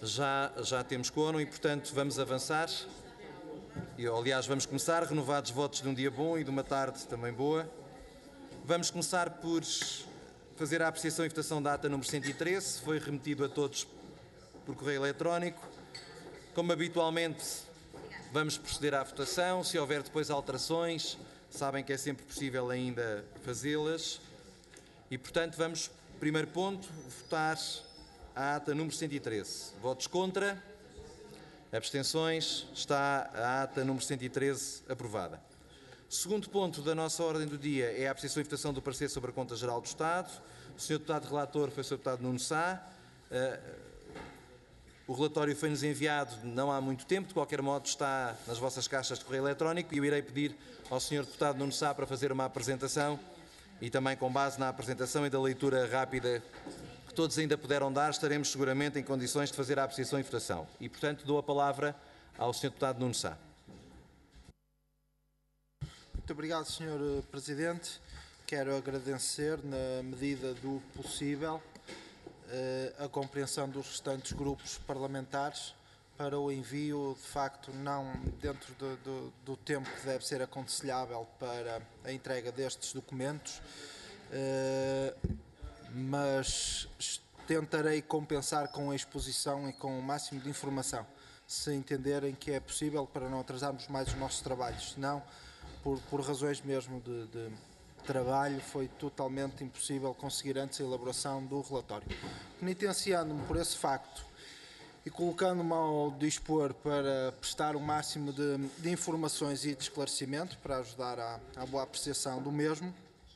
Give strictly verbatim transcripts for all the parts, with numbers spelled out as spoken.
Já, já temos quórum e, portanto, vamos avançar. E, aliás, vamos começar, renovados votos de um dia bom e de uma tarde também boa. Vamos começar por fazer a apreciação e votação da ata número cento e treze. Foi remetido a todos por correio eletrónico. Como habitualmente, vamos proceder à votação. Se houver depois alterações, sabem que é sempre possível ainda fazê-las. E, portanto, vamos, primeiro ponto, votar a ata número cento e treze. Votos contra? Abstenções? Está a ata número cento e treze aprovada. Segundo ponto da nossa ordem do dia é a apreciação e votação do parecer sobre a Conta Geral do Estado. O senhor Deputado Relator foi o senhor Deputado Nuno Sá. O relatório foi-nos enviado não há muito tempo, de qualquer modo está nas vossas caixas de correio eletrónico e eu irei pedir ao senhor Deputado Nuno Sá para fazer uma apresentação e também com base na apresentação e da leitura rápida que todos ainda puderam dar, estaremos seguramente em condições de fazer a apreciação e votação. E, portanto, dou a palavra ao senhor Deputado Nuno Sá. Muito obrigado, senhor Presidente. Quero agradecer, na medida do possível, a compreensão dos restantes grupos parlamentares para o envio, de facto, não dentro do, do, do tempo que deve ser aconselhável para a entrega destes documentos, mas tentarei compensar com a exposição e com o máximo de informação, se entenderem que é possível, para não atrasarmos mais os nossos trabalhos. Senão, por, por razões mesmo de, de trabalho, foi totalmente impossível conseguir antes a elaboração do relatório. Penitenciando-me por esse facto e colocando-me ao dispor para prestar o máximo de, de informações e de esclarecimento para ajudar à, à boa apreciação do mesmo,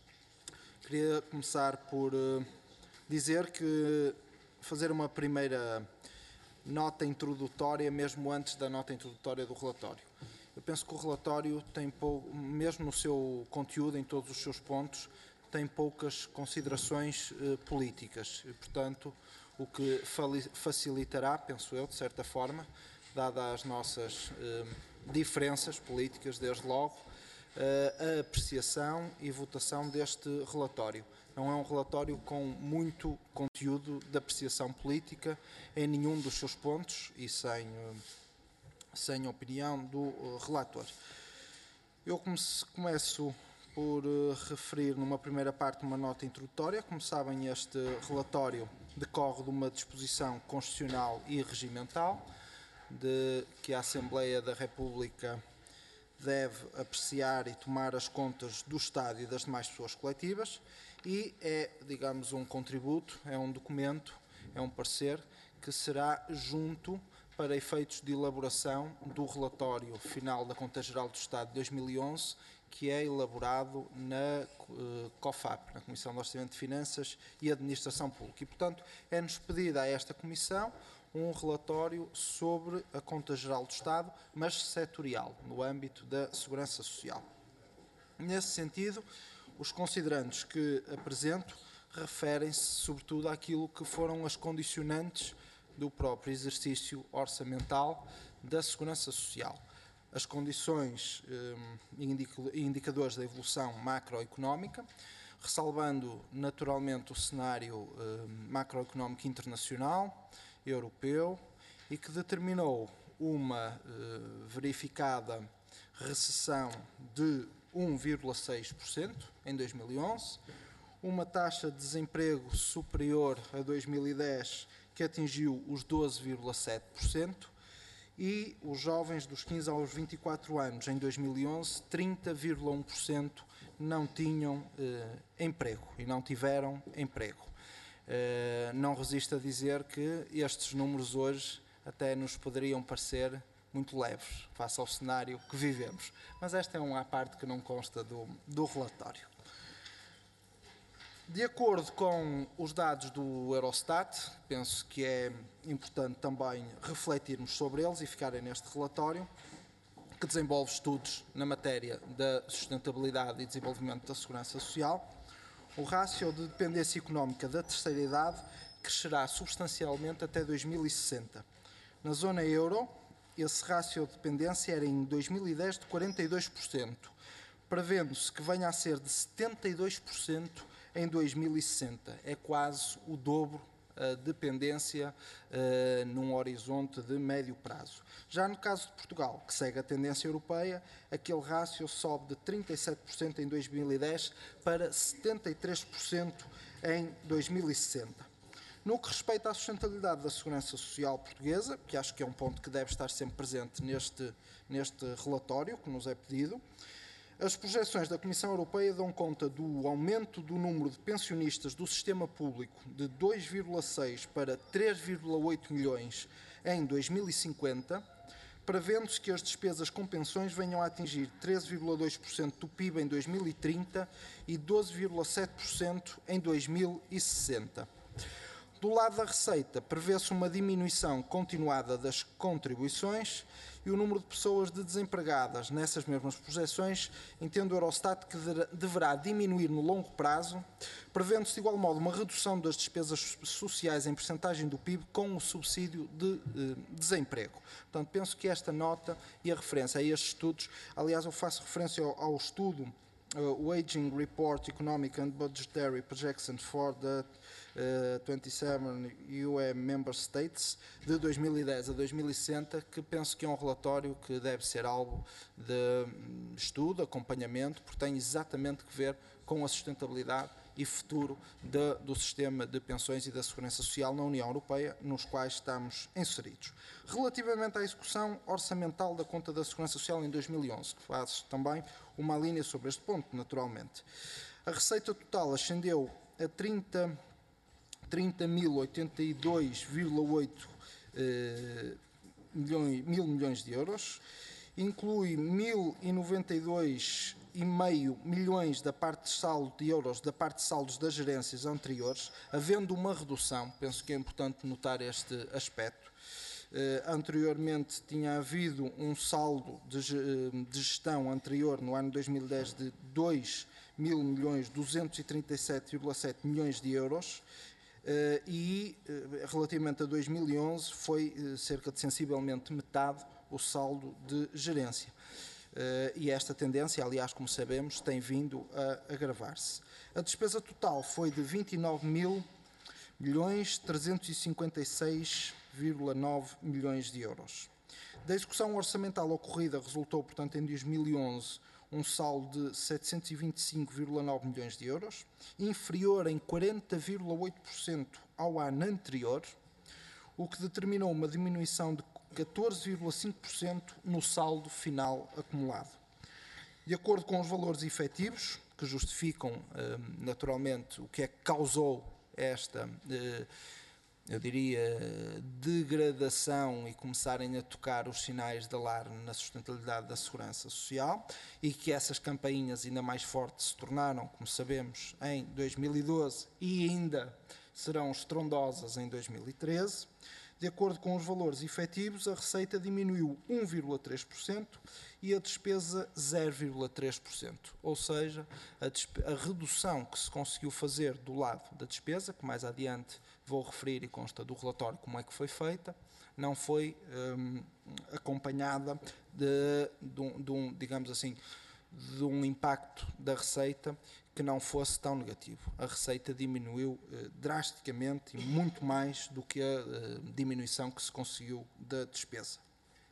queria começar por uh, dizer que fazer uma primeira nota introdutória, mesmo antes da nota introdutória do relatório. Eu penso que o relatório tem pouco, mesmo no seu conteúdo, em todos os seus pontos, tem poucas considerações uh, políticas e, portanto, o que facilitará, penso eu, de certa forma, dadas as nossas uh, diferenças políticas, desde logo, uh, a apreciação e votação deste relatório. Não é um relatório com muito conteúdo de apreciação política em nenhum dos seus pontos e sem... Uh, sem opinião do uh, relator. Eu começo por uh, referir numa primeira parte uma nota introdutória. Como sabem, este relatório decorre de uma disposição constitucional e regimental de que a Assembleia da República deve apreciar e tomar as contas do Estado e das demais pessoas coletivas e é, digamos, um contributo, é um documento, é um parecer que será junto para efeitos de elaboração do relatório final da Conta Geral do Estado de dois mil e onze, que é elaborado na uh, COFAP, na Comissão de Orçamento de Finanças e Administração Pública. E, portanto, é-nos pedida a esta Comissão um relatório sobre a Conta Geral do Estado, mas setorial, no âmbito da Segurança Social. Nesse sentido, os considerandos que apresento referem-se, sobretudo, àquilo que foram as condicionantes do próprio exercício orçamental da Segurança Social. As condições e um, indicadores da evolução macroeconómica, ressalvando naturalmente o cenário um, macroeconómico internacional, europeu, e que determinou uma uh, verificada recessão de um vírgula seis por cento em dois mil e onze, uma taxa de desemprego superior a dois mil e dez que atingiu os doze vírgula sete por cento e os jovens dos quinze aos vinte e quatro anos em dois mil e onze, trinta vírgula um por cento não tinham eh, emprego e não tiveram emprego. Eh, não resisto a dizer que estes números hoje até nos poderiam parecer muito leves face ao cenário que vivemos, mas esta é uma parte que não consta do, do relatório. De acordo com os dados do Eurostat, penso que é importante também refletirmos sobre eles e ficarem neste relatório, que desenvolve estudos na matéria da sustentabilidade e desenvolvimento da segurança social. O rácio de dependência económica da terceira idade crescerá substancialmente até dois mil e sessenta. Na zona euro, esse rácio de dependência era em dois mil e dez de quarenta e dois por cento, prevendo-se que venha a ser de setenta e dois por cento em dois mil e sessenta. É quase o dobro a dependência uh, num horizonte de médio prazo. Já no caso de Portugal, que segue a tendência europeia, aquele rácio sobe de trinta e sete por cento em dois mil e dez para setenta e três por cento em dois mil e sessenta. No que respeita à sustentabilidade da segurança social portuguesa, que acho que é um ponto que deve estar sempre presente neste, neste relatório que nos é pedido, as projeções da Comissão Europeia dão conta do aumento do número de pensionistas do sistema público de dois vírgula seis para três vírgula oito milhões em dois mil e cinquenta, prevendo-se que as despesas com pensões venham a atingir treze vírgula dois por cento do P I B em dois mil e trinta e doze vírgula sete por cento em dois mil e sessenta. Do lado da receita, prevê-se uma diminuição continuada das contribuições e o número de pessoas de desempregadas nessas mesmas projeções, entende o Eurostat que deverá diminuir no longo prazo, prevendo-se de igual modo uma redução das despesas sociais em percentagem do P I B com o subsídio de eh, desemprego. Portanto, penso que esta nota e a referência a estes estudos, aliás, eu faço referência ao, ao estudo, uh, o Aging Report Economic and Budgetary Projections for the Uh, vinte e sete U E Member States de dois mil e dez a dois mil e sessenta, que penso que é um relatório que deve ser alvo de estudo, acompanhamento, porque tem exatamente que ver com a sustentabilidade e futuro de, do sistema de pensões e da segurança social na União Europeia, nos quais estamos inseridos. Relativamente à execução orçamental da conta da Segurança Social em dois mil e onze, que faço também uma linha sobre este ponto, naturalmente. A receita total ascendeu a trinta mil oitenta e dois vírgula oito eh, milhões, mil milhões de euros, inclui mil e noventa e dois vírgula cinco milhões da parte de saldo de euros da parte de saldos das gerências anteriores, havendo uma redução, penso que é importante notar este aspecto. Eh, anteriormente tinha havido um saldo de, de gestão anterior no ano dois mil e dez de dois mil milhões duzentos e trinta e sete vírgula sete milhões de euros. Uh, e, uh, relativamente a dois mil e onze, foi uh, cerca de sensivelmente metade o saldo de gerência. Uh, e esta tendência, aliás, como sabemos, tem vindo a agravar-se. A despesa total foi de vinte e nove mil milhões trezentos e cinquenta e seis vírgula nove milhões de euros. Da execução orçamental ocorrida resultou, portanto, em dois mil e onze, um saldo de setecentos e vinte e cinco vírgula nove milhões de euros, inferior em quarenta vírgula oito por cento ao ano anterior, o que determinou uma diminuição de catorze vírgula cinco por cento no saldo final acumulado. De acordo com os valores efetivos, que justificam naturalmente o que é que causou esta, eu diria, degradação e começarem a tocar os sinais de alarme na sustentabilidade da segurança social, e que essas campainhas ainda mais fortes se tornaram, como sabemos, em dois mil e doze e ainda serão estrondosas em dois mil e treze. De acordo com os valores efetivos, a receita diminuiu um vírgula três por cento e a despesa zero vírgula três por cento. Ou seja, a, a redução que se conseguiu fazer do lado da despesa, que mais adiante vou referir e consta do relatório como é que foi feita, não foi hum, acompanhada de, de, um, de um, digamos assim, de um impacto da receita que não fosse tão negativo. A receita diminuiu eh, drasticamente e muito mais do que a eh, diminuição que se conseguiu da despesa.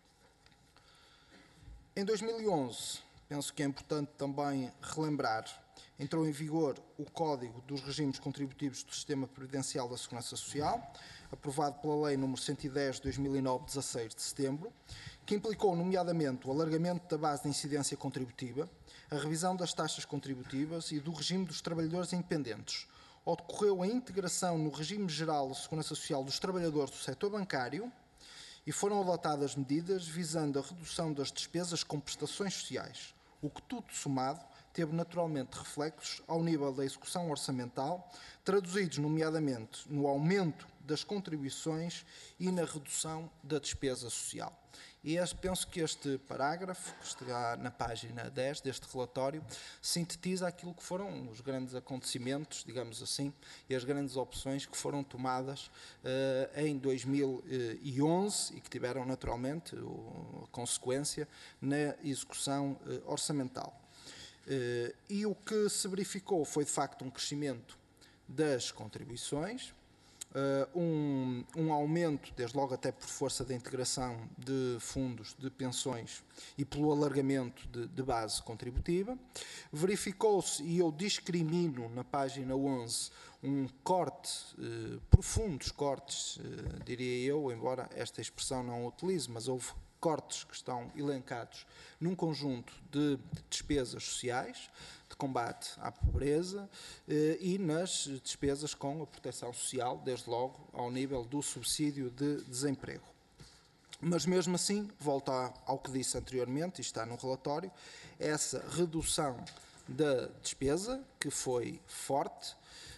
Em dois mil e onze, penso que é importante também relembrar, entrou em vigor o Código dos Regimes Contributivos do Sistema Previdencial da Segurança Social, aprovado pela Lei número cento e dez de dois mil e nove, dezasseis de setembro, que implicou, nomeadamente, o alargamento da base de incidência contributiva, a revisão das taxas contributivas e do regime dos trabalhadores independentes. Ocorreu a integração no regime geral de segurança social dos trabalhadores do setor bancário e foram adotadas medidas visando a redução das despesas com prestações sociais, o que tudo somado teve naturalmente reflexos ao nível da execução orçamental, traduzidos nomeadamente no aumento das contribuições e na redução da despesa social. E este, penso que este parágrafo, que está na página dez deste relatório, sintetiza aquilo que foram os grandes acontecimentos, digamos assim, e as grandes opções que foram tomadas uh, em dois mil e onze e que tiveram naturalmente uh, a consequência na execução uh, orçamental. Uh, e o que se verificou foi de facto um crescimento das contribuições, uh, um, um aumento, desde logo até por força da integração de fundos de pensões e pelo alargamento de, de base contributiva. Verificou-se, e eu discrimino na página onze, um corte, uh, profundos cortes, uh, diria eu, embora esta expressão não a utilize, mas houve cortes que estão elencados num conjunto de despesas sociais, de combate à pobreza eh, e nas despesas com a proteção social, desde logo ao nível do subsídio de desemprego. Mas mesmo assim, volto ao que disse anteriormente, e está no relatório, essa redução da despesa, que foi forte,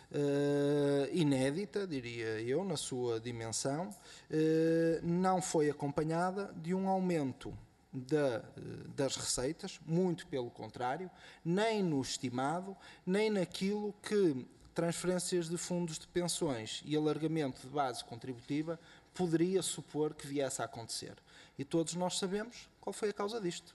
Uh, inédita, diria eu, na sua dimensão, uh, não foi acompanhada de um aumento da, uh, das receitas, muito pelo contrário, nem no estimado, nem naquilo que transferências de fundos de pensões e alargamento de base contributiva poderia supor que viesse a acontecer. E todos nós sabemos qual foi a causa disto.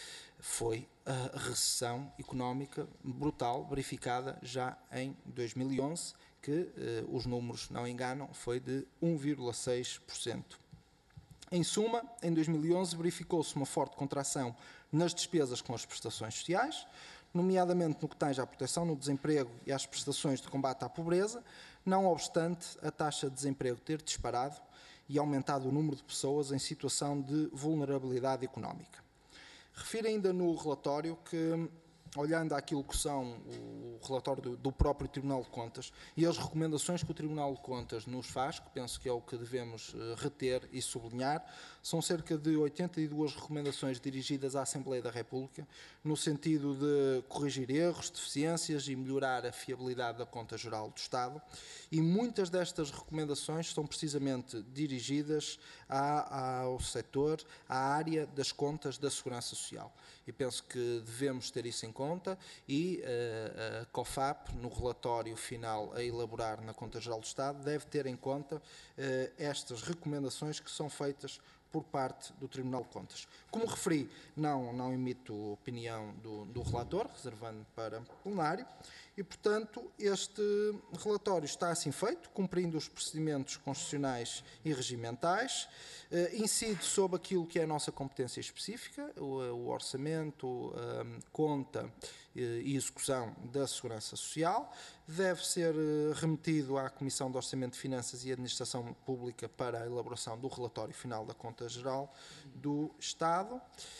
Foi a recessão económica brutal verificada já em dois mil e onze, que eh, os números não enganam, foi de um vírgula seis por cento. Em suma, em dois mil e onze verificou-se uma forte contração nas despesas com as prestações sociais, nomeadamente no que tange à proteção no desemprego e às prestações de combate à pobreza, não obstante a taxa de desemprego ter disparado e aumentado o número de pessoas em situação de vulnerabilidade económica. Refiro ainda no relatório que, olhando àquilo que são o relatório do, do próprio Tribunal de Contas e as recomendações que o Tribunal de Contas nos faz, que penso que é o que devemos uh, reter e sublinhar, são cerca de oitenta e duas recomendações dirigidas à Assembleia da República, no sentido de corrigir erros, deficiências e melhorar a fiabilidade da Conta Geral do Estado, e muitas destas recomendações são precisamente dirigidas à, ao setor, à área das contas da Segurança Social. E penso que devemos ter isso em conta e uh, a COFAP, no relatório final a elaborar na Conta Geral do Estado, deve ter em conta uh, estas recomendações que são feitas por parte do Tribunal de Contas. Como referi, não, não emito opinião do, do relator, reservando para plenário, e, portanto, este relatório está assim feito, cumprindo os procedimentos constitucionais e regimentais, eh, incide sobre aquilo que é a nossa competência específica, o, o orçamento, a conta eh, e execução da Segurança Social, deve ser eh, remetido à Comissão de Orçamento de Finanças e Administração Pública para a elaboração do relatório final da Conta Geral do Estado,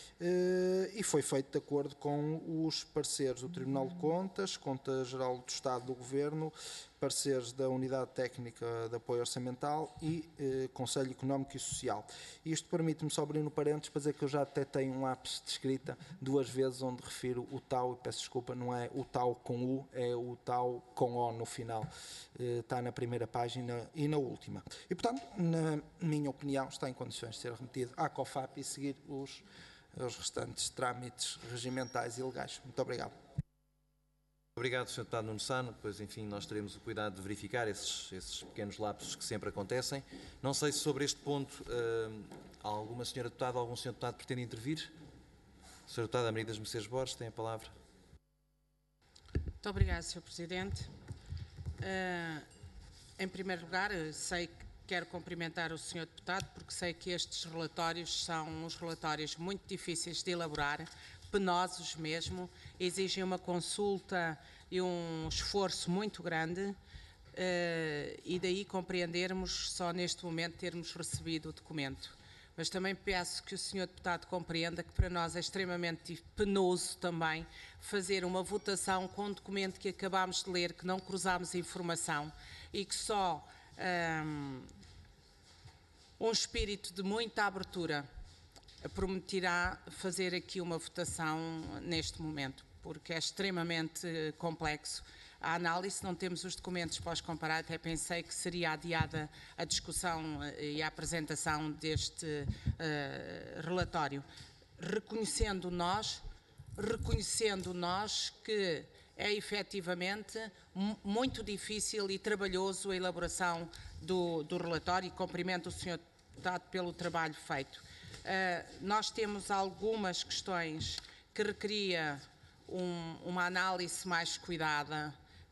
eh, e foi feito de acordo com os pareceres do Tribunal de Contas, Conta Geral do Estado do Governo, pareceres da Unidade Técnica de Apoio Orçamental e eh, Conselho Económico e Social. Isto permite-me só abrir no parênteses para dizer que eu já até tenho um lápis de escrita duas vezes onde refiro o tal, e peço desculpa, não é o tal com U, é o tal com O no final. Eh, está na primeira página e na última. E, portanto, na minha opinião, está em condições de ser remetido à COFAP e seguir os, os restantes trâmites regimentais e legais. Muito obrigado. Obrigado, senhor Deputado Nuno Sano. Depois, enfim, nós teremos o cuidado de verificar esses, esses pequenos lapsos que sempre acontecem. Não sei se sobre este ponto uh, alguma senhora deputada ou algum senhor deputado pretende intervir. senhor Deputado Americo das Mercês Borges tem a palavra. Muito obrigado, senhor Presidente. Uh, em primeiro lugar, sei que quero cumprimentar o senhor Deputado, porque sei que estes relatórios são uns relatórios muito difíceis de elaborar, penosos mesmo, exigem uma consulta e um esforço muito grande, uh, e daí compreendermos só neste momento termos recebido o documento. Mas também peço que o senhor Deputado compreenda que para nós é extremamente penoso também fazer uma votação com um documento que acabámos de ler, que não cruzámos informação e que só um, um espírito de muita abertura prometerá fazer aqui uma votação neste momento, porque é extremamente complexo. A análise, não temos os documentos para os comparar, até pensei que seria adiada a discussão e a apresentação deste uh, relatório. Reconhecendo nós, reconhecendo nós que é efetivamente muito difícil e trabalhoso a elaboração do, do relatório, e cumprimento o senhor Deputado pelo trabalho feito. Uh, nós temos algumas questões que requeria um, uma análise mais cuidada,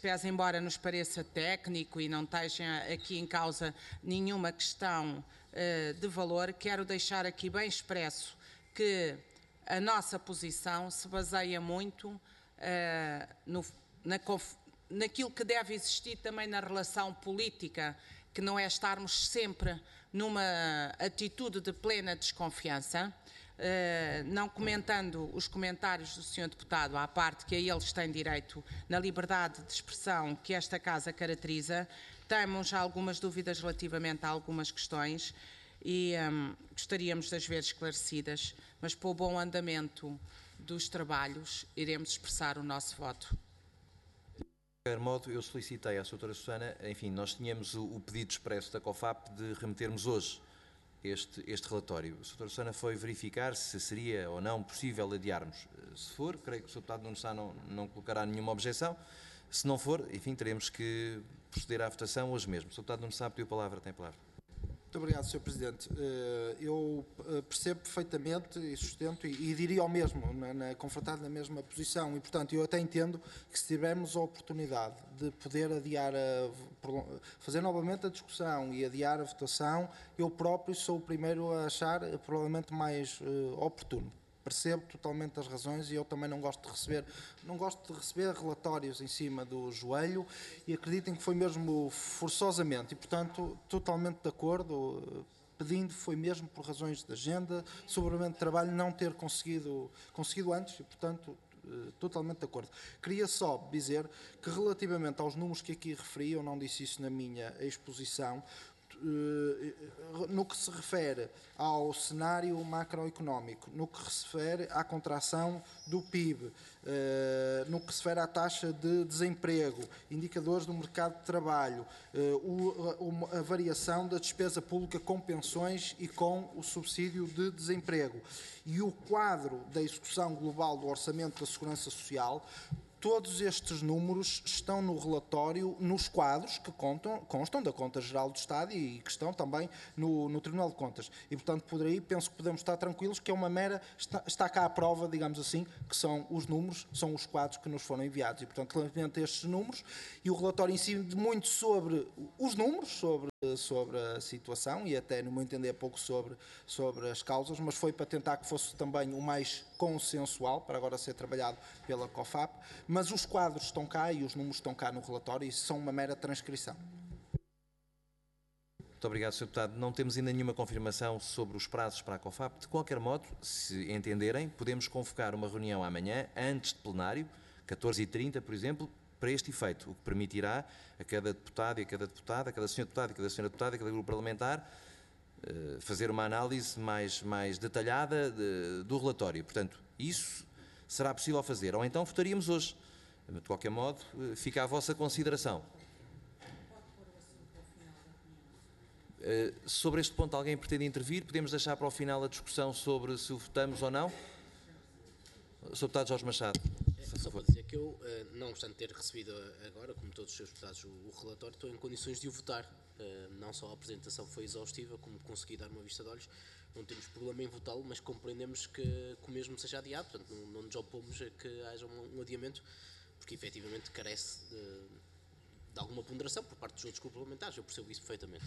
pese embora nos pareça técnico e não esteja aqui em causa nenhuma questão uh, de valor, quero deixar aqui bem expresso que a nossa posição se baseia muito uh, no, na, naquilo que deve existir também na relação política, que não é estarmos sempre numa atitude de plena desconfiança. Uh, não comentando os comentários do senhor Deputado à parte, que a eles têm direito na liberdade de expressão que esta Casa caracteriza, temos algumas dúvidas relativamente a algumas questões e um, gostaríamos de as ver esclarecidas, mas para o bom andamento dos trabalhos iremos expressar o nosso voto. De qualquer modo, eu solicitei à doutora Susana, enfim, nós tínhamos o, o pedido expresso da COFAP de remetermos hoje Este, este relatório. A doutora Susana foi verificar se seria ou não possível adiarmos. Se for, creio que o senhor Deputado Nuno Sá não, não colocará nenhuma objeção. Se não for, enfim, teremos que proceder à votação hoje mesmo. O senhor Deputado Nuno Sá pediu a palavra, tem a palavra. Muito obrigado, senhor Presidente. Eu percebo perfeitamente e sustento, e, e diria ao mesmo, na, na, confrontado na mesma posição, e portanto eu até entendo que se tivermos a oportunidade de poder adiar, a, fazer novamente a discussão e adiar a votação, eu próprio sou o primeiro a achar provavelmente mais uh, oportuno. Percebo totalmente as razões e eu também não gosto de receber, não gosto de receber relatórios em cima do joelho e acreditem que foi mesmo forçosamente e, portanto, totalmente de acordo, pedindo, foi mesmo por razões de agenda, sobremente de trabalho, não ter conseguido, conseguido antes e, portanto, totalmente de acordo. Queria só dizer que relativamente aos números que aqui referi, eu não disse isso na minha exposição, no que se refere ao cenário macroeconómico, no que se refere à contração do P I B, no que se refere à taxa de desemprego, indicadores do mercado de trabalho, a variação da despesa pública com pensões e com o subsídio de desemprego e o quadro da execução global do Orçamento da Segurança Social. Todos estes números estão no relatório, nos quadros que contam, constam da Conta Geral do Estado e que estão também no, no Tribunal de Contas. E, portanto, por aí penso que podemos estar tranquilos que é uma mera, está, está cá a prova, digamos assim, que são os números, são os quadros que nos foram enviados. E, portanto, relativamente a estes números, e o relatório incide muito sobre os números, sobre, sobre a situação e até, no meu entender, pouco sobre, sobre as causas, mas foi para tentar que fosse também o mais consensual, para agora ser trabalhado pela COFAP, mas os quadros estão cá e os números estão cá no relatório e são uma mera transcrição. Muito obrigado, senhor Deputado. Não temos ainda nenhuma confirmação sobre os prazos para a COFAP. De qualquer modo, se entenderem, podemos convocar uma reunião amanhã, antes de plenário, catorze e trinta, por exemplo, para este efeito, o que permitirá a cada deputado e a cada deputada, a cada senhor deputado e a cada senhora deputada, a cada grupo parlamentar, fazer uma análise mais, mais detalhada de, do relatório. Portanto, isso será possível fazer. Ou então votaríamos hoje. De qualquer modo, fica à vossa consideração. Sobre este ponto, alguém pretende intervir? Podemos deixar para o final a discussão sobre se o votamos ou não? senhor Deputado Jorge Machado. É, só para dizer que eu, não obstante ter recebido agora, como todos os seus deputados, o relatório, estou em condições de o votar. Não só a apresentação foi exaustiva, como consegui dar uma vista de olhos, não temos problema em votá-lo, mas compreendemos que, que o mesmo seja adiado, portanto não, não nos opomos a que haja um, um adiamento, porque efetivamente carece de, de alguma ponderação por parte dos outros grupos parlamentares, eu percebo isso perfeitamente.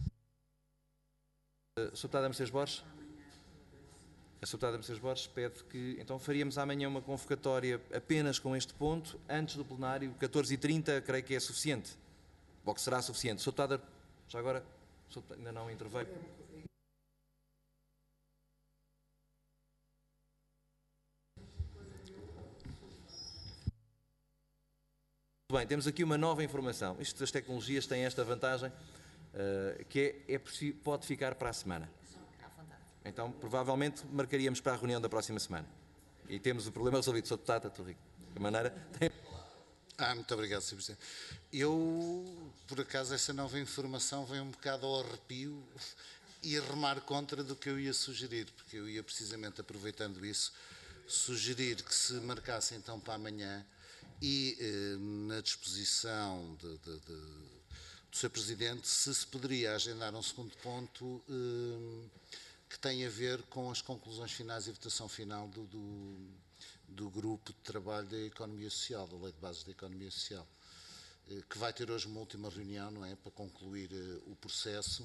senhor Deputado Mercedes Borges? A senhora Deputada Mercedes Borges pede que, então, faríamos amanhã uma convocatória apenas com este ponto, antes do plenário, catorze e trinta, creio que é suficiente, ou que será suficiente. senhor Deputada, já agora, ainda não interveio. Muito bem, temos aqui uma nova informação. Isto das tecnologias tem esta vantagem, uh, que é, é pode ficar para a semana. Então, provavelmente, marcaríamos para a reunião da próxima semana. E temos o problema resolvido. senhor Deputado, estou rico. De maneira... Tem... Ah, muito obrigado, senhor Presidente. Eu, por acaso, essa nova informação vem um bocado ao arrepio e remar contra do que eu ia sugerir, porque eu ia precisamente, aproveitando isso, sugerir que se marcasse então para amanhã e eh, na disposição de, de, de, do senhor Presidente, se se poderia agendar um segundo ponto eh, que tem a ver com as conclusões finais e votação final do, do, do grupo de trabalho da economia social, da Lei de Bases da Economia Social. que vai ter hoje uma última reunião, não é, para concluir o processo.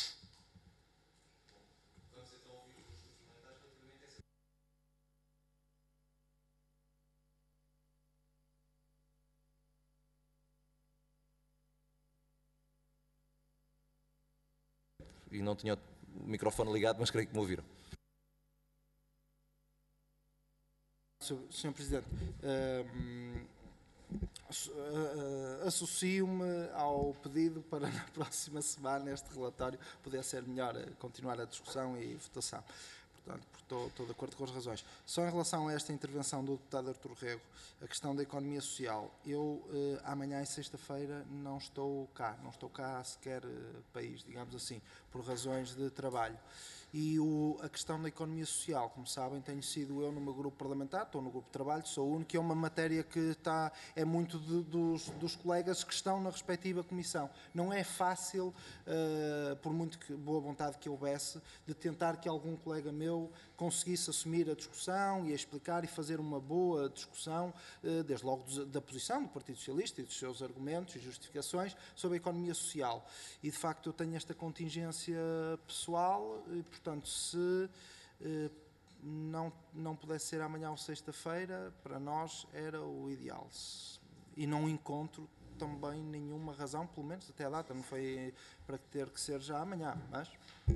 E não tinha o microfone ligado, mas creio que me ouviram. senhor Presidente, uh, uh, associo-me ao pedido para na próxima semana este relatório poder ser melhor, continuar a discussão e votação. Portanto, estou, estou de acordo com as razões. Só em relação a esta intervenção do deputado Artur Rego, a questão da economia social, eu uh, amanhã e sexta-feira não estou cá, não estou cá sequer uh, país, digamos assim, por razões de trabalho. E o, a questão da economia social, como sabem, tenho sido eu no meu grupo parlamentar, estou no grupo de trabalho, sou o único, é uma matéria que está, é muito de, dos, dos colegas que estão na respectiva comissão. Não é fácil, uh, por muito que, boa vontade que houvesse, de tentar que algum colega meu conseguisse assumir a discussão e a explicar e fazer uma boa discussão, uh, desde logo da posição do Partido Socialista e dos seus argumentos e justificações sobre a economia social. E, de facto, eu tenho esta contingência pessoal e, portanto, se eh, não, não pudesse ser amanhã ou sexta-feira, para nós era o ideal. E não encontro também nenhuma razão, pelo menos até a data, não foi para ter que ser já amanhã, mas...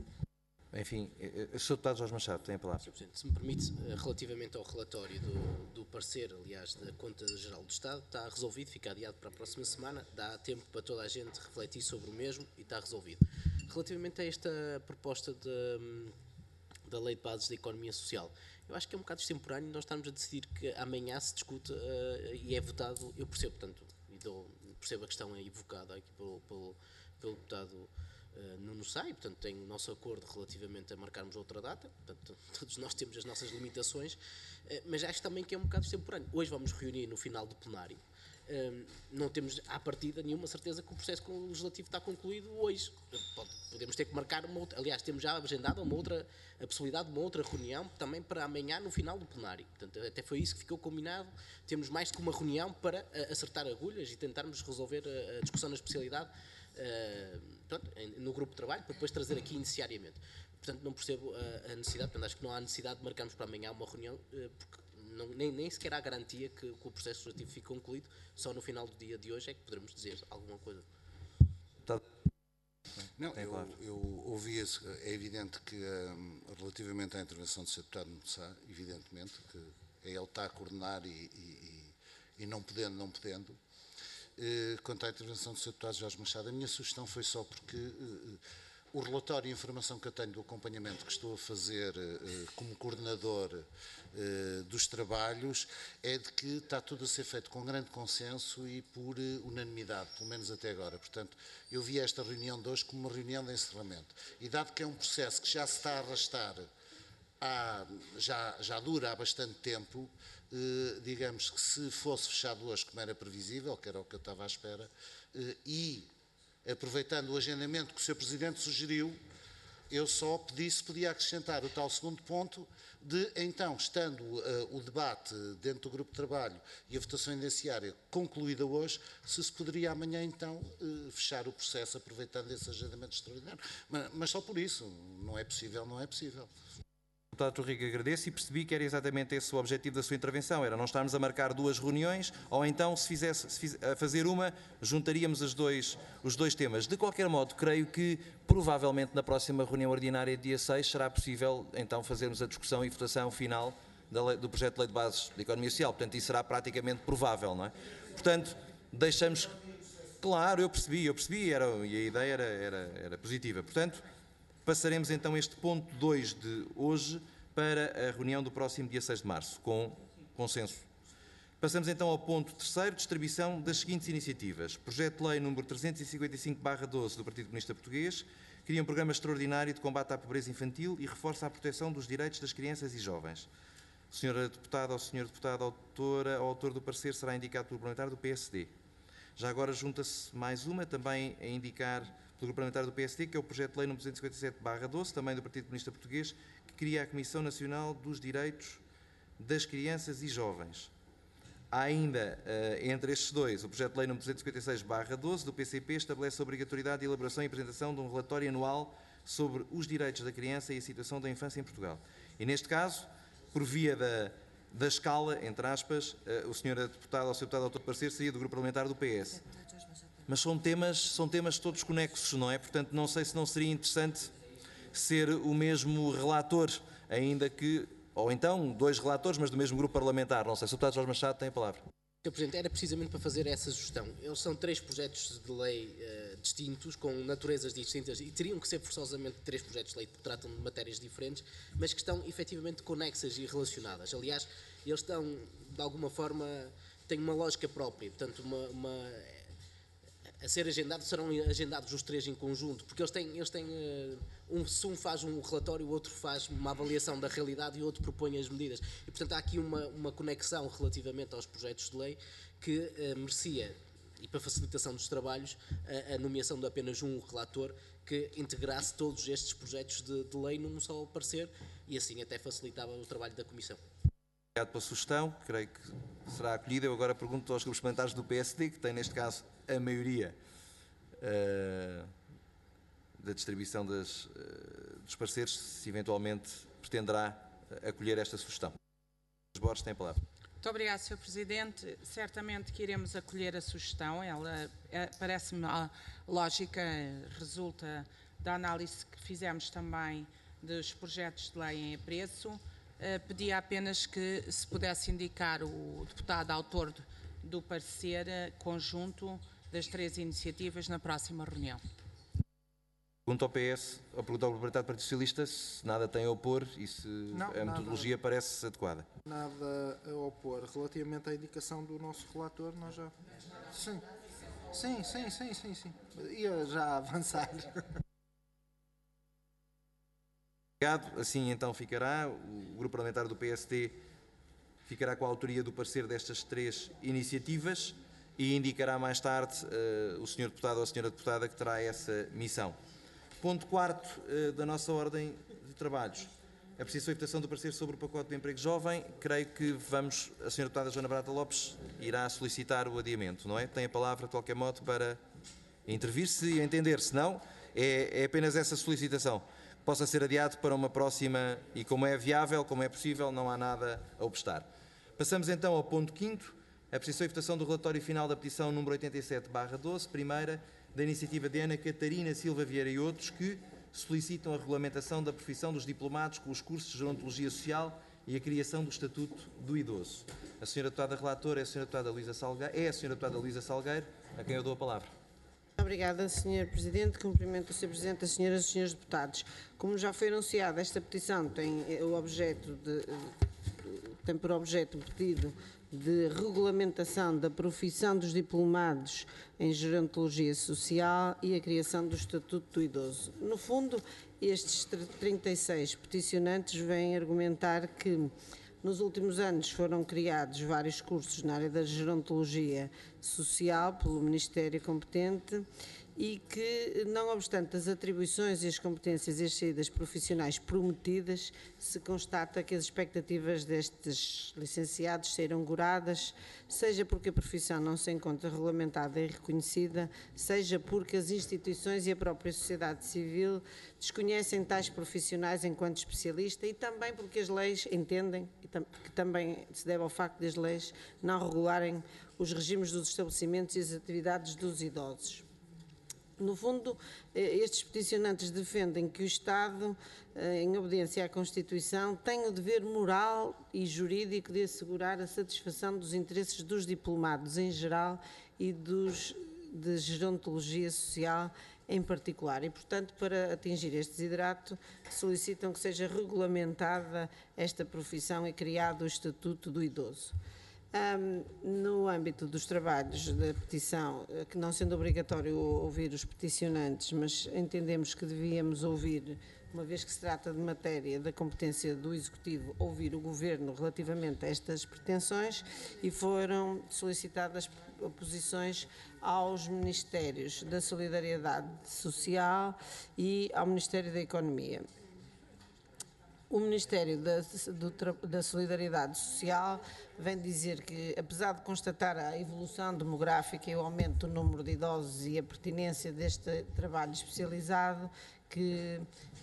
Enfim, o senhor Deputado Jorge Machado tem a palavra. senhor Presidente, se me permite, relativamente ao relatório do, do parecer, aliás, da Conta Geral do Estado, está resolvido, fica adiado para a próxima semana, dá tempo para toda a gente refletir sobre o mesmo e está resolvido. Relativamente a esta proposta de, da Lei de Bases da Economia Social, eu acho que é um bocado extemporâneo nós estarmos a decidir que amanhã se discute uh, e é votado, eu percebo, portanto, e dou, percebo a questão aí evocada aqui pelo, pelo, pelo deputado uh, Nuno Sá, e, portanto, tem o nosso acordo relativamente a marcarmos outra data, portanto, todos nós temos as nossas limitações, uh, mas acho também que é um bocado extemporâneo. Hoje vamos reunir no final do plenário. Um, não temos à partida nenhuma certeza que o processo legislativo está concluído hoje. Pode, podemos ter que marcar uma outra, aliás, temos já agendada uma outra, a possibilidade de uma outra reunião também para amanhã no final do plenário. Portanto, até foi isso que ficou combinado. Temos mais que uma reunião para uh, acertar agulhas e tentarmos resolver a, a discussão na especialidade uh, pronto, no grupo de trabalho, para depois trazer aqui iniciariamente. Portanto, não percebo a, a necessidade, portanto, acho que não há necessidade de marcarmos para amanhã uma reunião, uh, porque Não, nem, nem sequer há garantia que, que o processo legislativo fique concluído, só no final do dia de hoje é que poderemos dizer alguma coisa. Não, eu, eu ouvi, é evidente que um, relativamente à intervenção do senhor Deputado Nuno, evidentemente, que ele está a coordenar e, e, e não podendo, não podendo. Uh, quanto à intervenção do senhor Deputado Jorge Machado, a minha sugestão foi só porque uh, o relatório e a informação que eu tenho do acompanhamento que estou a fazer uh, como coordenador uh, dos trabalhos é de que está tudo a ser feito com grande consenso e por uh, unanimidade, pelo menos até agora. Portanto, eu vi esta reunião de hoje como uma reunião de encerramento. E dado que é um processo que já se está a arrastar, há, já, já dura há bastante tempo, uh, digamos que se fosse fechado hoje, como era previsível, que era o que eu estava à espera, uh, e aproveitando o agendamento que o senhor Presidente sugeriu, eu só pedi se podia acrescentar o tal segundo ponto de, então, estando uh, o debate dentro do grupo de trabalho e a votação indenciária concluída hoje, se se poderia amanhã, então, uh, fechar o processo aproveitando esse agendamento extraordinário. Mas, mas só por isso, não é possível, não é possível. Deputado Rico, agradeço e percebi que era exatamente esse o objetivo da sua intervenção, era não estarmos a marcar duas reuniões, ou então, se fizesse se fiz, a fazer uma, juntaríamos as dois, os dois temas. De qualquer modo, creio que, provavelmente, na próxima reunião ordinária, dia seis, será possível, então, fazermos a discussão e votação final da lei, do projeto de lei de bases da economia social. Portanto, isso será praticamente provável, não é? Portanto, deixamos... Claro, eu percebi, eu percebi, era, e a ideia era, era, era positiva. Portanto, passaremos então este ponto dois de hoje para a reunião do próximo dia seis de março, com consenso. Passamos então ao ponto terceiro, distribuição das seguintes iniciativas. Projeto de Lei número trezentos e cinquenta e cinco barra doze do Partido Comunista Português, cria um programa extraordinário de combate à pobreza infantil e reforça a proteção dos direitos das crianças e jovens. Senhora Deputada ou Senhor Deputado, autora ou autor do parecer será indicado pelo parlamentar do P S D. Já agora junta-se mais uma, também a indicar pelo grupo parlamentar do P S D, que é o projeto de lei número duzentos e cinquenta e sete barra doze, também do Partido Comunista Português, que cria a Comissão Nacional dos Direitos das Crianças e Jovens. Há ainda, uh, entre estes dois, o projeto de lei número trezentos e cinquenta e seis barra doze do P C P estabelece a obrigatoriedade de elaboração e apresentação de um relatório anual sobre os direitos da criança e a situação da infância em Portugal. E neste caso, por via da, da escala, entre aspas, uh, o senhor deputado ou o senhor deputado autor de parecer seria do grupo parlamentar do P S. Mas são temas, são temas todos conexos, não é? Portanto, não sei se não seria interessante ser o mesmo relator, ainda que... Ou então, dois relatores, mas do mesmo grupo parlamentar. Não sei, o senhor deputado Jorge Machado tem a palavra. senhor Presidente, era precisamente para fazer essa sugestão. Eles são três projetos de lei uh, distintos, com naturezas distintas, e teriam que ser forçosamente três projetos de lei que tratam de matérias diferentes, mas que estão efetivamente conexas e relacionadas. Aliás, eles estão, de alguma forma, têm uma lógica própria, portanto, uma... uma a ser agendados, serão agendados os três em conjunto, porque eles têm, eles têm um, se um faz um relatório, o outro faz uma avaliação da realidade e o outro propõe as medidas. E, portanto, há aqui uma, uma conexão relativamente aos projetos de lei que uh, merecia, e para facilitação dos trabalhos, a, a nomeação de apenas um relator que integrasse todos estes projetos de, de lei num só parecer e assim até facilitava o trabalho da Comissão. Obrigado pela sugestão, creio que será acolhida. Eu agora pergunto aos grupos parlamentares do P S D, que têm neste caso a maioria uh, da distribuição das, uh, dos pareceres, se eventualmente pretenderá acolher esta sugestão. Os Borges têm a palavra. Muito obrigada, senhor Presidente. Certamente que iremos acolher a sugestão. Ela é, parece-me lógica, resulta da análise que fizemos também dos projetos de lei em apreço. Uh, pedia apenas que se pudesse indicar o deputado autor do parecer uh, conjunto das três iniciativas na próxima reunião. Pergunto ao P S, ou pergunto ao Partido Socialista, se nada tem a opor e se Não, a metodologia nada, parece adequada. Nada a opor. Relativamente à indicação do nosso relator, nós já... Sim, sim, sim, sim, sim, sim. Ia já avançar. Obrigado. Assim então ficará. O grupo parlamentar do P S D ficará com a autoria do parecer destas três iniciativas e indicará mais tarde uh, o senhor deputado ou a senhora deputada que terá essa missão. Ponto quarto uh, da nossa ordem de trabalhos. A apreciação e votação do parecer sobre o pacote de emprego jovem. Creio que vamos, a senhora deputada Joana Barata Lopes irá solicitar o adiamento, não é? Tem a palavra, de qualquer modo, para intervir, se entender. Se não, é, é apenas essa solicitação. Possa ser adiado para uma próxima, e como é viável, como é possível, não há nada a obstar. Passamos então ao ponto quinto, a apreciação e votação do relatório final da petição número oitenta e sete barra doze, primeira, da iniciativa de Ana Catarina Silva Vieira e outros, que solicitam a regulamentação da profissão dos diplomados com os cursos de gerontologia social e a criação do Estatuto do Idoso. A senhora deputada relatora é a senhora deputada Luísa Salgueiro, é a senhora deputada Luísa Salgueiro, a quem eu dou a palavra. Obrigada, senhor Presidente. Cumprimento o senhor Presidente, as senhoras e os senhores deputados. Como já foi anunciado, esta petição tem o objeto de, tem por objeto o pedido de regulamentação da profissão dos diplomados em gerontologia social e a criação do Estatuto do Idoso. No fundo, estes trinta e seis peticionantes vêm argumentar que nos últimos anos foram criados vários cursos na área da gerontologia social pelo Ministério competente e que, não obstante as atribuições e as competências e as saídas profissionais prometidas, se constata que as expectativas destes licenciados serão goradas, seja porque a profissão não se encontra regulamentada e reconhecida, seja porque as instituições e a própria sociedade civil desconhecem tais profissionais enquanto especialista e também porque as leis entendem, que também se deve ao facto das leis não regularem os regimes dos estabelecimentos e as atividades dos idosos. No fundo, estes peticionantes defendem que o Estado, em obediência à Constituição, tem o dever moral e jurídico de assegurar a satisfação dos interesses dos diplomados em geral e dos de gerontologia social em particular. E, portanto, para atingir este desiderato, solicitam que seja regulamentada esta profissão e criado o Estatuto do Idoso. Um, no âmbito dos trabalhos da petição, que não sendo obrigatório ouvir os peticionantes, mas entendemos que devíamos ouvir, uma vez que se trata de matéria da competência do Executivo, ouvir o Governo relativamente a estas pretensões e foram solicitadas oposições aos Ministérios da Solidariedade Social e ao Ministério da Economia. O Ministério da, do, da Solidariedade Social vem dizer que, apesar de constatar a evolução demográfica e o aumento do número de idosos e a pertinência deste trabalho especializado, que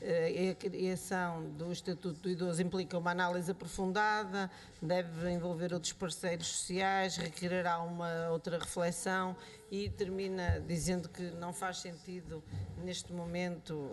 a criação do Estatuto do Idoso implica uma análise aprofundada, deve envolver outros parceiros sociais, requererá uma outra reflexão e termina dizendo que não faz sentido, neste momento,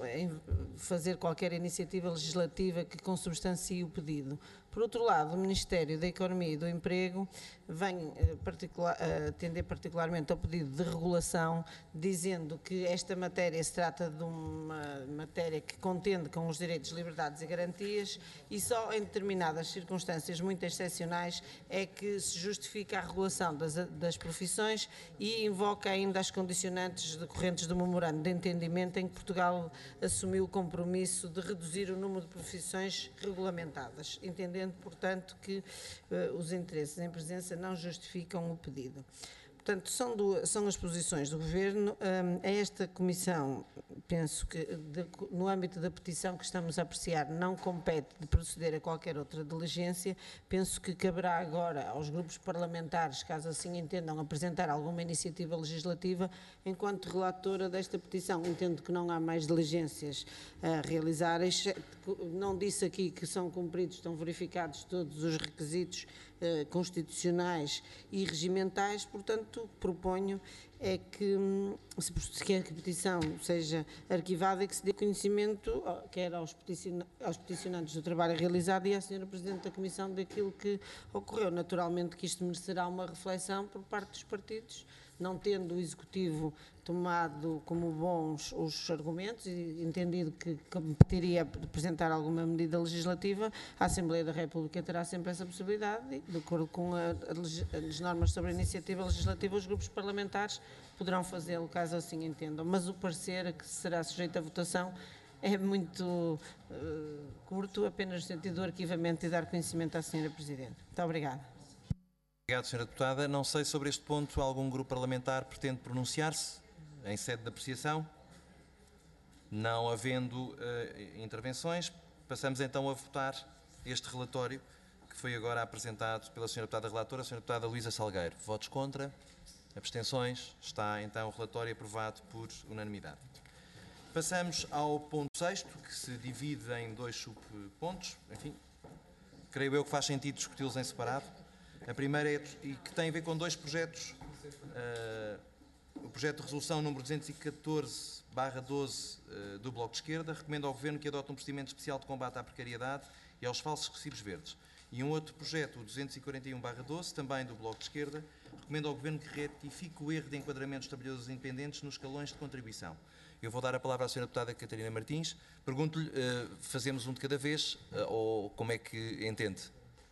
fazer qualquer iniciativa legislativa que consubstancie o pedido. Por outro lado, o Ministério da Economia e do Emprego vem particular, atender particularmente ao pedido de regulação, dizendo que esta matéria se trata de uma matéria que contende com os direitos, liberdades e garantias e só em determinadas circunstâncias muito excepcionais é que se justifica a regulação das, das profissões e invoca ainda as condicionantes decorrentes do memorando de entendimento em que Portugal assumiu o compromisso de reduzir o número de profissões regulamentadas, entendendo, portanto, que uh, os interesses em presença não justificam o pedido. Portanto, são, duas, são as posições do Governo. Um, a esta Comissão, penso que de, no âmbito da petição que estamos a apreciar, não compete de proceder a qualquer outra diligência. Penso que caberá agora aos grupos parlamentares, caso assim entendam, apresentar alguma iniciativa legislativa. Enquanto relatora desta petição, entendo que não há mais diligências a realizar. Não disse aqui que são cumpridos, estão verificados todos os requisitos eh, constitucionais e regimentais, portanto, proponho é que, se, se quer que a petição seja arquivada, e que se dê conhecimento, quer aos, peticion, aos peticionantes do trabalho realizado e à senhora Presidente da Comissão daquilo que ocorreu. Naturalmente que isto merecerá uma reflexão por parte dos partidos, não tendo o Executivo tomado como bons os argumentos e entendido que competiria apresentar alguma medida legislativa, a Assembleia da República terá sempre essa possibilidade e, de acordo com a, a, as normas sobre a iniciativa legislativa, os grupos parlamentares poderão fazê-lo caso assim entendam. Mas o parecer a que será sujeito à votação é muito uh, curto, apenas no sentido do arquivamento e dar conhecimento à senhora Presidente. Muito obrigada. Obrigado, senhora Deputada. Não sei sobre este ponto algum grupo parlamentar pretende pronunciar-se em sede de apreciação. Não havendo uh, intervenções, passamos então a votar este relatório que foi agora apresentado pela senhora Deputada Relatora, a senhora Deputada Luísa Salgueiro. Votos contra? Abstenções? Está então o relatório aprovado por unanimidade. Passamos ao ponto sexto, que se divide em dois subpontos. Enfim, creio eu que faz sentido discuti-los em separado. A primeira é, e que tem a ver com dois projetos, uh, o projeto de resolução número duzentos e catorze barra doze uh, do Bloco de Esquerda, recomenda ao Governo que adote um procedimento especial de combate à precariedade e aos falsos recibos verdes. E um outro projeto, o duzentos e quarenta e um barra doze, também do Bloco de Esquerda, recomenda ao Governo que retifique o erro de enquadramento dos trabalhadores independentes nos escalões de contribuição. Eu vou dar a palavra à senhora Deputada Catarina Martins. Pergunto-lhe, uh, fazemos um de cada vez uh, ou como é que entende?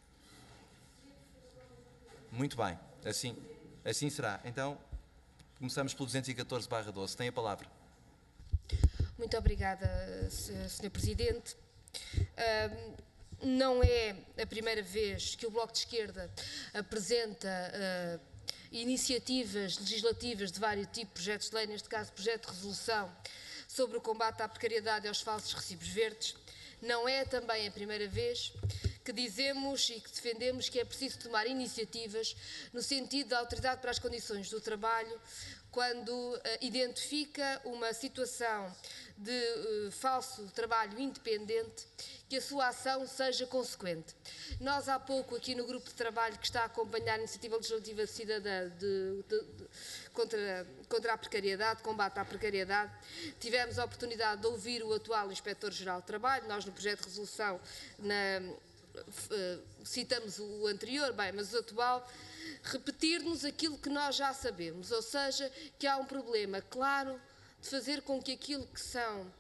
Muito bem, assim, assim será. Então, começamos pelo duzentos e catorze barra doze. Tem a palavra. Muito obrigada, senhor Presidente. Uh, não é a primeira vez que o Bloco de Esquerda apresenta uh, iniciativas legislativas de vários tipos, projetos de lei, neste caso projeto de resolução, sobre o combate à precariedade e aos falsos recibos verdes. Não é também a primeira vez que dizemos e que defendemos que é preciso tomar iniciativas no sentido da Autoridade para as Condições do Trabalho, quando uh, identifica uma situação de uh, falso trabalho independente, que a sua ação seja consequente. Nós há pouco aqui no grupo de trabalho que está a acompanhar a iniciativa legislativa cidadã de, de, de, contra, contra a precariedade, combate à precariedade, tivemos a oportunidade de ouvir o atual Inspetor-Geral de Trabalho. Nós no projeto de resolução na, uh, citamos o anterior, bem, mas o atual, repetir-nos aquilo que nós já sabemos, ou seja, que há um problema claro de fazer com que aquilo que são,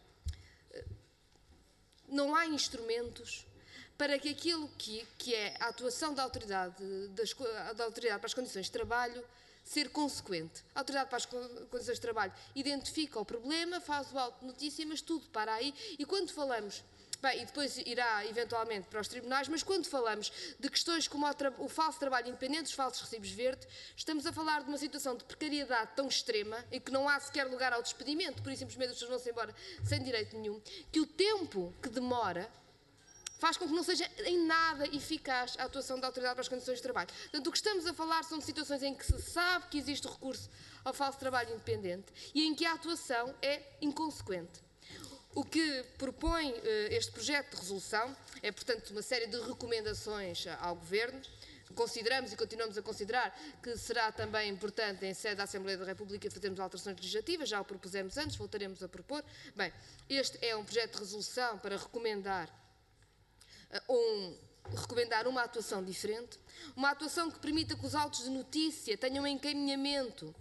não há instrumentos para que aquilo que, que é a atuação da autoridade, das, da autoridade para as condições de trabalho ser consequente. A Autoridade para as Condições de Trabalho identifica o problema, faz o auto de notícia, mas tudo para aí, e quando falamos... Bem, e depois irá eventualmente para os tribunais, mas quando falamos de questões como o, o falso trabalho independente, os falsos recibos verdes, estamos a falar de uma situação de precariedade tão extrema e que não há sequer lugar ao despedimento, por isso simplesmente as pessoas vão-se embora sem direito nenhum, que o tempo que demora faz com que não seja em nada eficaz a atuação da Autoridade para as Condições de Trabalho. Portanto, o que estamos a falar são de situações em que se sabe que existe recurso ao falso trabalho independente e em que a atuação é inconsequente. O que propõe uh, este projeto de resolução é, portanto, uma série de recomendações ao Governo. Consideramos e continuamos a considerar que será também importante, em sede da Assembleia da República, fazermos alterações legislativas, já o propusemos antes, voltaremos a propor. Bem, este é um projeto de resolução para recomendar, uh, um, recomendar uma atuação diferente, uma atuação que permita que os autos de notícia tenham um encaminhamento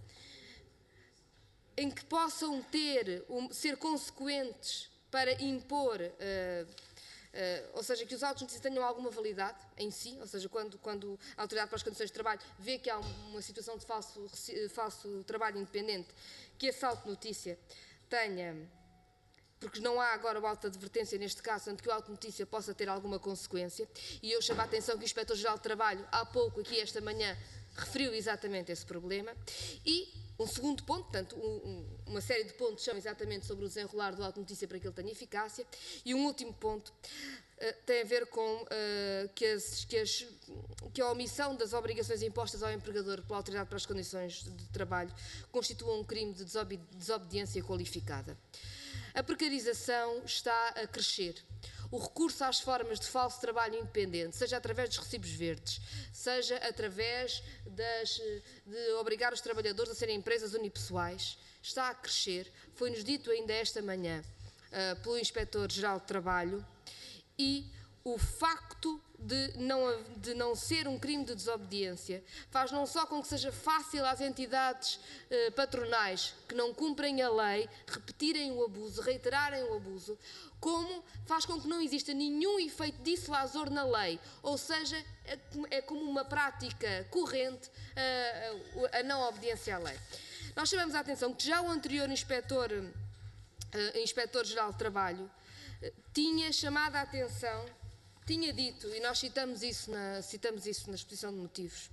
em que possam ter, um, ser consequentes para impor, uh, uh, ou seja, que os autos de notícia tenham alguma validade em si, ou seja, quando, quando a Autoridade para as Condições de Trabalho vê que há uma situação de falso, falso trabalho independente, que esse auto de notícia tenha, porque não há agora o auto de advertência neste caso, tanto que o auto de notícia possa ter alguma consequência, e eu chamo a atenção que o Inspetor-Geral de Trabalho, há pouco, aqui esta manhã, referiu exatamente esse problema, e um segundo ponto, portanto, um, um, uma série de pontos são exatamente sobre o desenrolar do auto de notícia para que ele tenha eficácia, e um último ponto uh, tem a ver com uh, que, as, que, as, que a omissão das obrigações impostas ao empregador pela Autoridade para as Condições de Trabalho constitua um crime de desobe desobediência qualificada. A precarização está a crescer. O recurso às formas de falso trabalho independente, seja através dos recibos verdes, seja através das, de obrigar os trabalhadores a serem empresas unipessoais, está a crescer. Foi-nos dito ainda esta manhã uh, pelo Inspetor-Geral de Trabalho, e o facto de não, de não ser um crime de desobediência faz não só com que seja fácil às entidades eh, patronais que não cumprem a lei repetirem o abuso, reiterarem o abuso, como faz com que não exista nenhum efeito dissuasor na lei, ou seja, é, é como uma prática corrente eh, a não obediência à lei. Nós chamamos a atenção que já o anterior Inspetor, eh, Inspetor-Geral de Trabalho eh, tinha chamado a atenção, tinha dito, e nós citamos isso na, citamos isso na exposição de motivos,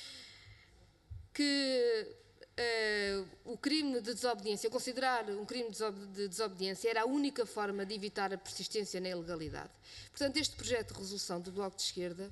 que uh, o crime de desobediência, considerar um crime de desobediência era a única forma de evitar a persistência na ilegalidade. Portanto, este projeto de resolução do Bloco de Esquerda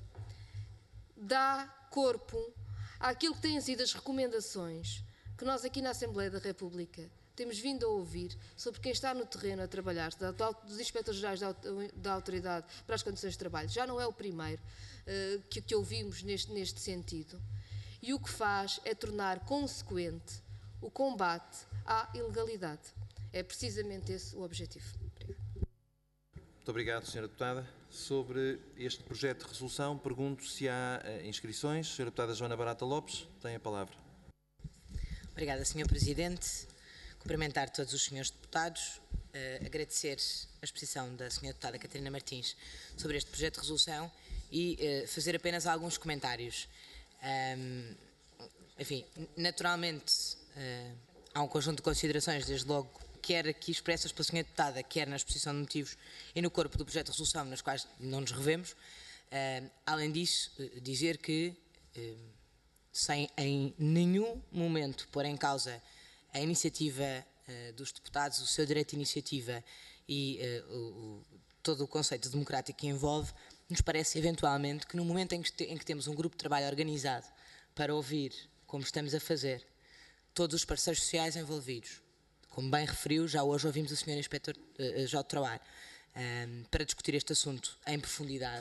dá corpo àquilo que têm sido as recomendações que nós aqui na Assembleia da República temos vindo a ouvir sobre quem está no terreno a trabalhar, dos Inspetores-Gerais da Autoridade para as Condições de Trabalho. Já não é o primeiro uh, que, que ouvimos neste, neste sentido. E o que faz é tornar consequente o combate à ilegalidade. É precisamente esse o objetivo. Obrigada. Muito obrigado, senhora Deputada. Sobre este projeto de resolução, pergunto se há uh, inscrições. senhora Deputada Joana Barata Lopes, tem a palavra. Obrigada, senhor Presidente. Cumprimentar todos os senhores deputados, uh, agradecer a exposição da senhora deputada Catarina Martins sobre este projeto de resolução e uh, fazer apenas alguns comentários. Um, enfim, naturalmente uh, há um conjunto de considerações, desde logo, quer aqui expressas pela senhora deputada, quer na exposição de motivos e no corpo do projeto de resolução, nas quais não nos revemos. Uh, além disso, uh, dizer que, uh, sem em nenhum momento pôr em causa a iniciativa uh, dos deputados, o seu direito de iniciativa e uh, o, todo o conceito democrático que envolve, nos parece eventualmente que no momento em que, te, em que temos um grupo de trabalho organizado para ouvir, como estamos a fazer, todos os parceiros sociais envolvidos, como bem referiu, já hoje ouvimos o senhor Inspetor-Geral de Trabalho, um, para discutir este assunto em profundidade,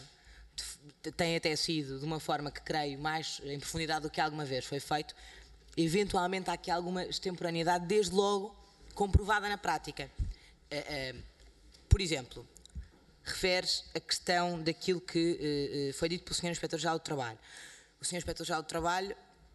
tem até sido de uma forma que creio mais em profundidade do que alguma vez foi feito. Eventualmente há aqui alguma extemporaneidade, desde logo comprovada na prática. Uh, uh, por exemplo, refere-se a questão daquilo que uh, foi dito pelo senhor Inspetor-Geral do Trabalho. O senhor Inspetor-Geral do Trabalho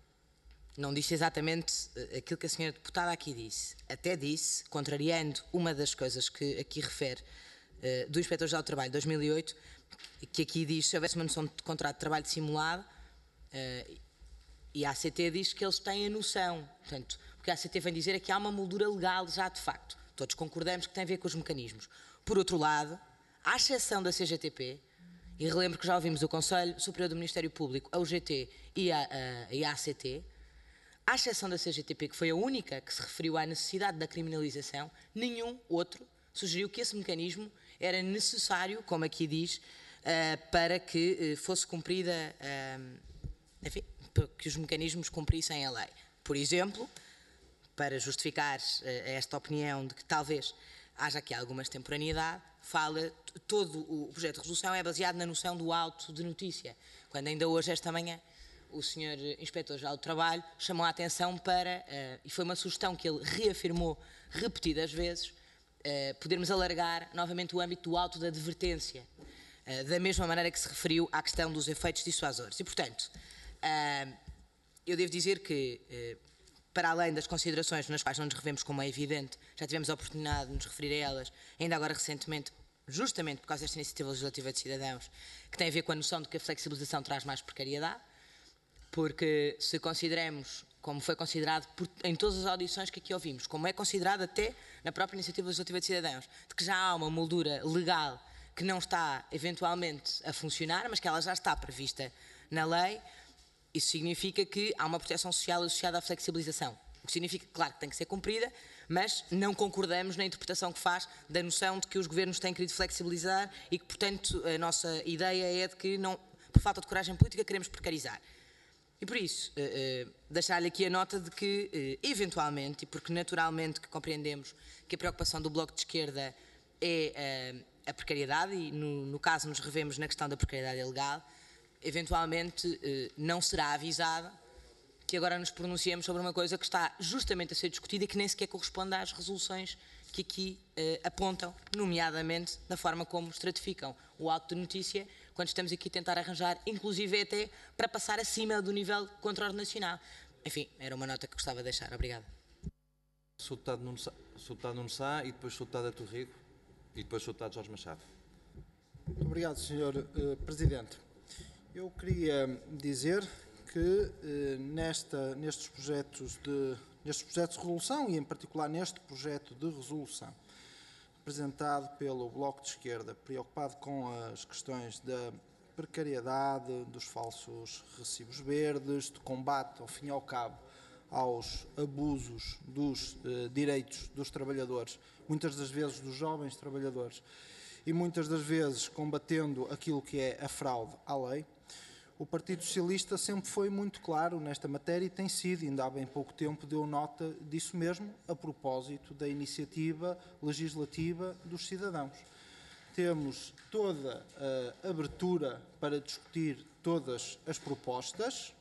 não disse exatamente uh, aquilo que a senhora deputada aqui disse. Até disse, contrariando uma das coisas que aqui refere uh, do Inspetor-Geral do Trabalho de dois mil e oito, que aqui diz se houvesse uma noção de contrato de trabalho simulado, uh, e a A C T diz que eles têm a noção. Portanto, o que a A C T vem dizer é que há uma moldura legal já de facto. Todos concordamos que tem a ver com os mecanismos. Por outro lado, à exceção da C G T P, e relembro que já ouvimos o Conselho Superior do Ministério Público, a U G T e a, a, e a A C T, à exceção da C G T P, que foi a única que se referiu à necessidade da criminalização, nenhum outro sugeriu que esse mecanismo era necessário, como aqui diz, uh, para que uh, fosse cumprida, uh, enfim, para que os mecanismos cumprissem a lei. Por exemplo, para justificar uh, esta opinião de que talvez haja aqui alguma extemporaneidade, fala, todo o projeto de resolução é baseado na noção do auto de notícia, quando ainda hoje, esta manhã, o senhor Inspetor-Geral do Trabalho chamou a atenção para, uh, e foi uma sugestão que ele reafirmou repetidas vezes, uh, podermos alargar novamente o âmbito do auto de advertência, uh, da mesma maneira que se referiu à questão dos efeitos dissuasores. E, portanto, uh, eu devo dizer que, uh, para além das considerações nas quais não nos revemos, como é evidente, já tivemos a oportunidade de nos referir a elas, ainda agora recentemente, justamente por causa desta iniciativa legislativa de cidadãos, que tem a ver com a noção de que a flexibilização traz mais precariedade, porque se consideramos, como foi considerado por, em todas as audições que aqui ouvimos, como é considerado até na própria Iniciativa Legislativa de Cidadãos, de que já há uma moldura legal que não está eventualmente a funcionar, mas que ela já está prevista na lei, isso significa que há uma proteção social associada à flexibilização. O que significa, claro, que tem que ser cumprida, mas não concordamos na interpretação que faz da noção de que os governos têm querido flexibilizar e que, portanto, a nossa ideia é de que, não, por falta de coragem política, queremos precarizar. E por isso, uh, uh, deixar-lhe aqui a nota de que, uh, eventualmente, e porque naturalmente que compreendemos que a preocupação do Bloco de Esquerda é uh, a precariedade, e no, no caso nos revemos na questão da precariedade ilegal, eventualmente uh, não será avisada que agora nos pronunciemos sobre uma coisa que está justamente a ser discutida e que nem sequer corresponde às resoluções que aqui uh, apontam, nomeadamente na forma como estratificam o auto de notícia, quando estamos aqui a tentar arranjar, inclusive até para passar acima do nível contraordenacional. Enfim, era uma nota que gostava de deixar. Obrigado. Sou deputado Nuno Sá, sou deputado Nuno Sá e depois sou deputado Artur Rego e depois sou deputado Jorge Machado. Muito obrigado, senhor uh, Presidente. Eu queria dizer que uh, nesta, nestes, projetos de, nestes projetos de resolução e em particular neste projeto de resolução apresentado pelo Bloco de Esquerda, preocupado com as questões da precariedade, dos falsos recibos verdes, de combate, ao fim e ao cabo, aos abusos dos eh, direitos dos trabalhadores, muitas das vezes dos jovens trabalhadores, e muitas das vezes combatendo aquilo que é a fraude à lei. O Partido Socialista sempre foi muito claro nesta matéria e tem sido, ainda há bem pouco tempo, deu nota disso mesmo, a propósito da iniciativa legislativa dos cidadãos. Temos toda a abertura para discutir todas as propostas.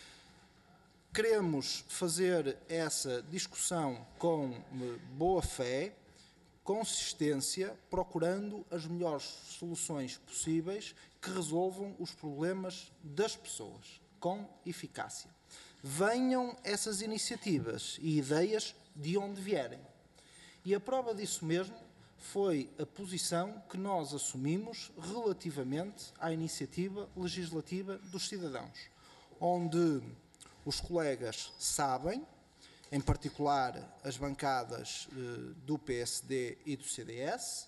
Queremos fazer essa discussão com boa fé, consistência, procurando as melhores soluções possíveis que resolvam os problemas das pessoas, com eficácia. Venham essas iniciativas e ideias de onde vierem. E a prova disso mesmo foi a posição que nós assumimos relativamente à iniciativa legislativa dos cidadãos, onde os colegas sabem, em particular as bancadas eh, do P S D e do C D S,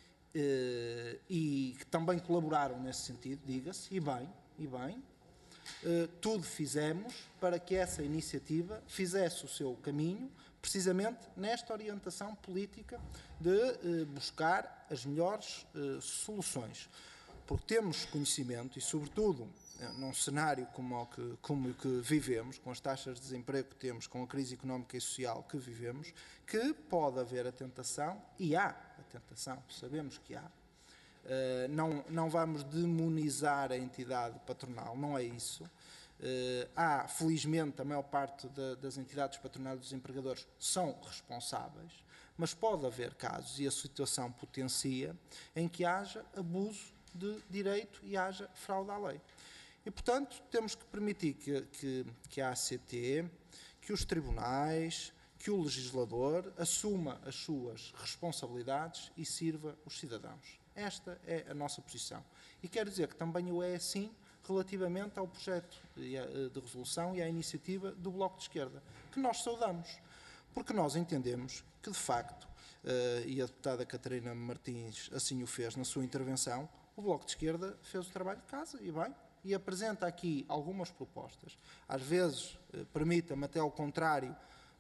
eh, e que também colaboraram nesse sentido, diga-se, e bem, e bem, eh, tudo fizemos para que essa iniciativa fizesse o seu caminho, precisamente nesta orientação política de eh, buscar as melhores eh, soluções. Porque temos conhecimento e, sobretudo, num cenário como o que, como o que vivemos, com as taxas de desemprego que temos, com a crise económica e social que vivemos, que pode haver a tentação, e há a tentação, sabemos que há. Uh, não, não vamos demonizar a entidade patronal, não é isso. Uh, há, felizmente, a maior parte de, das entidades patronais dos empregadores são responsáveis, mas pode haver casos, e a situação potencia, em que haja abuso de direito e haja fraude à lei. E, portanto, temos que permitir que, que, que a A C T, que os tribunais, que o legislador assuma as suas responsabilidades e sirva os cidadãos. Esta é a nossa posição. E quero dizer que também o é assim relativamente ao projeto de resolução e à iniciativa do Bloco de Esquerda, que nós saudamos, porque nós entendemos que, de facto, e a deputada Catarina Martins assim o fez na sua intervenção, o Bloco de Esquerda fez o trabalho de casa, e bem, e apresenta aqui algumas propostas. Às vezes, eh, permita-me até ao contrário,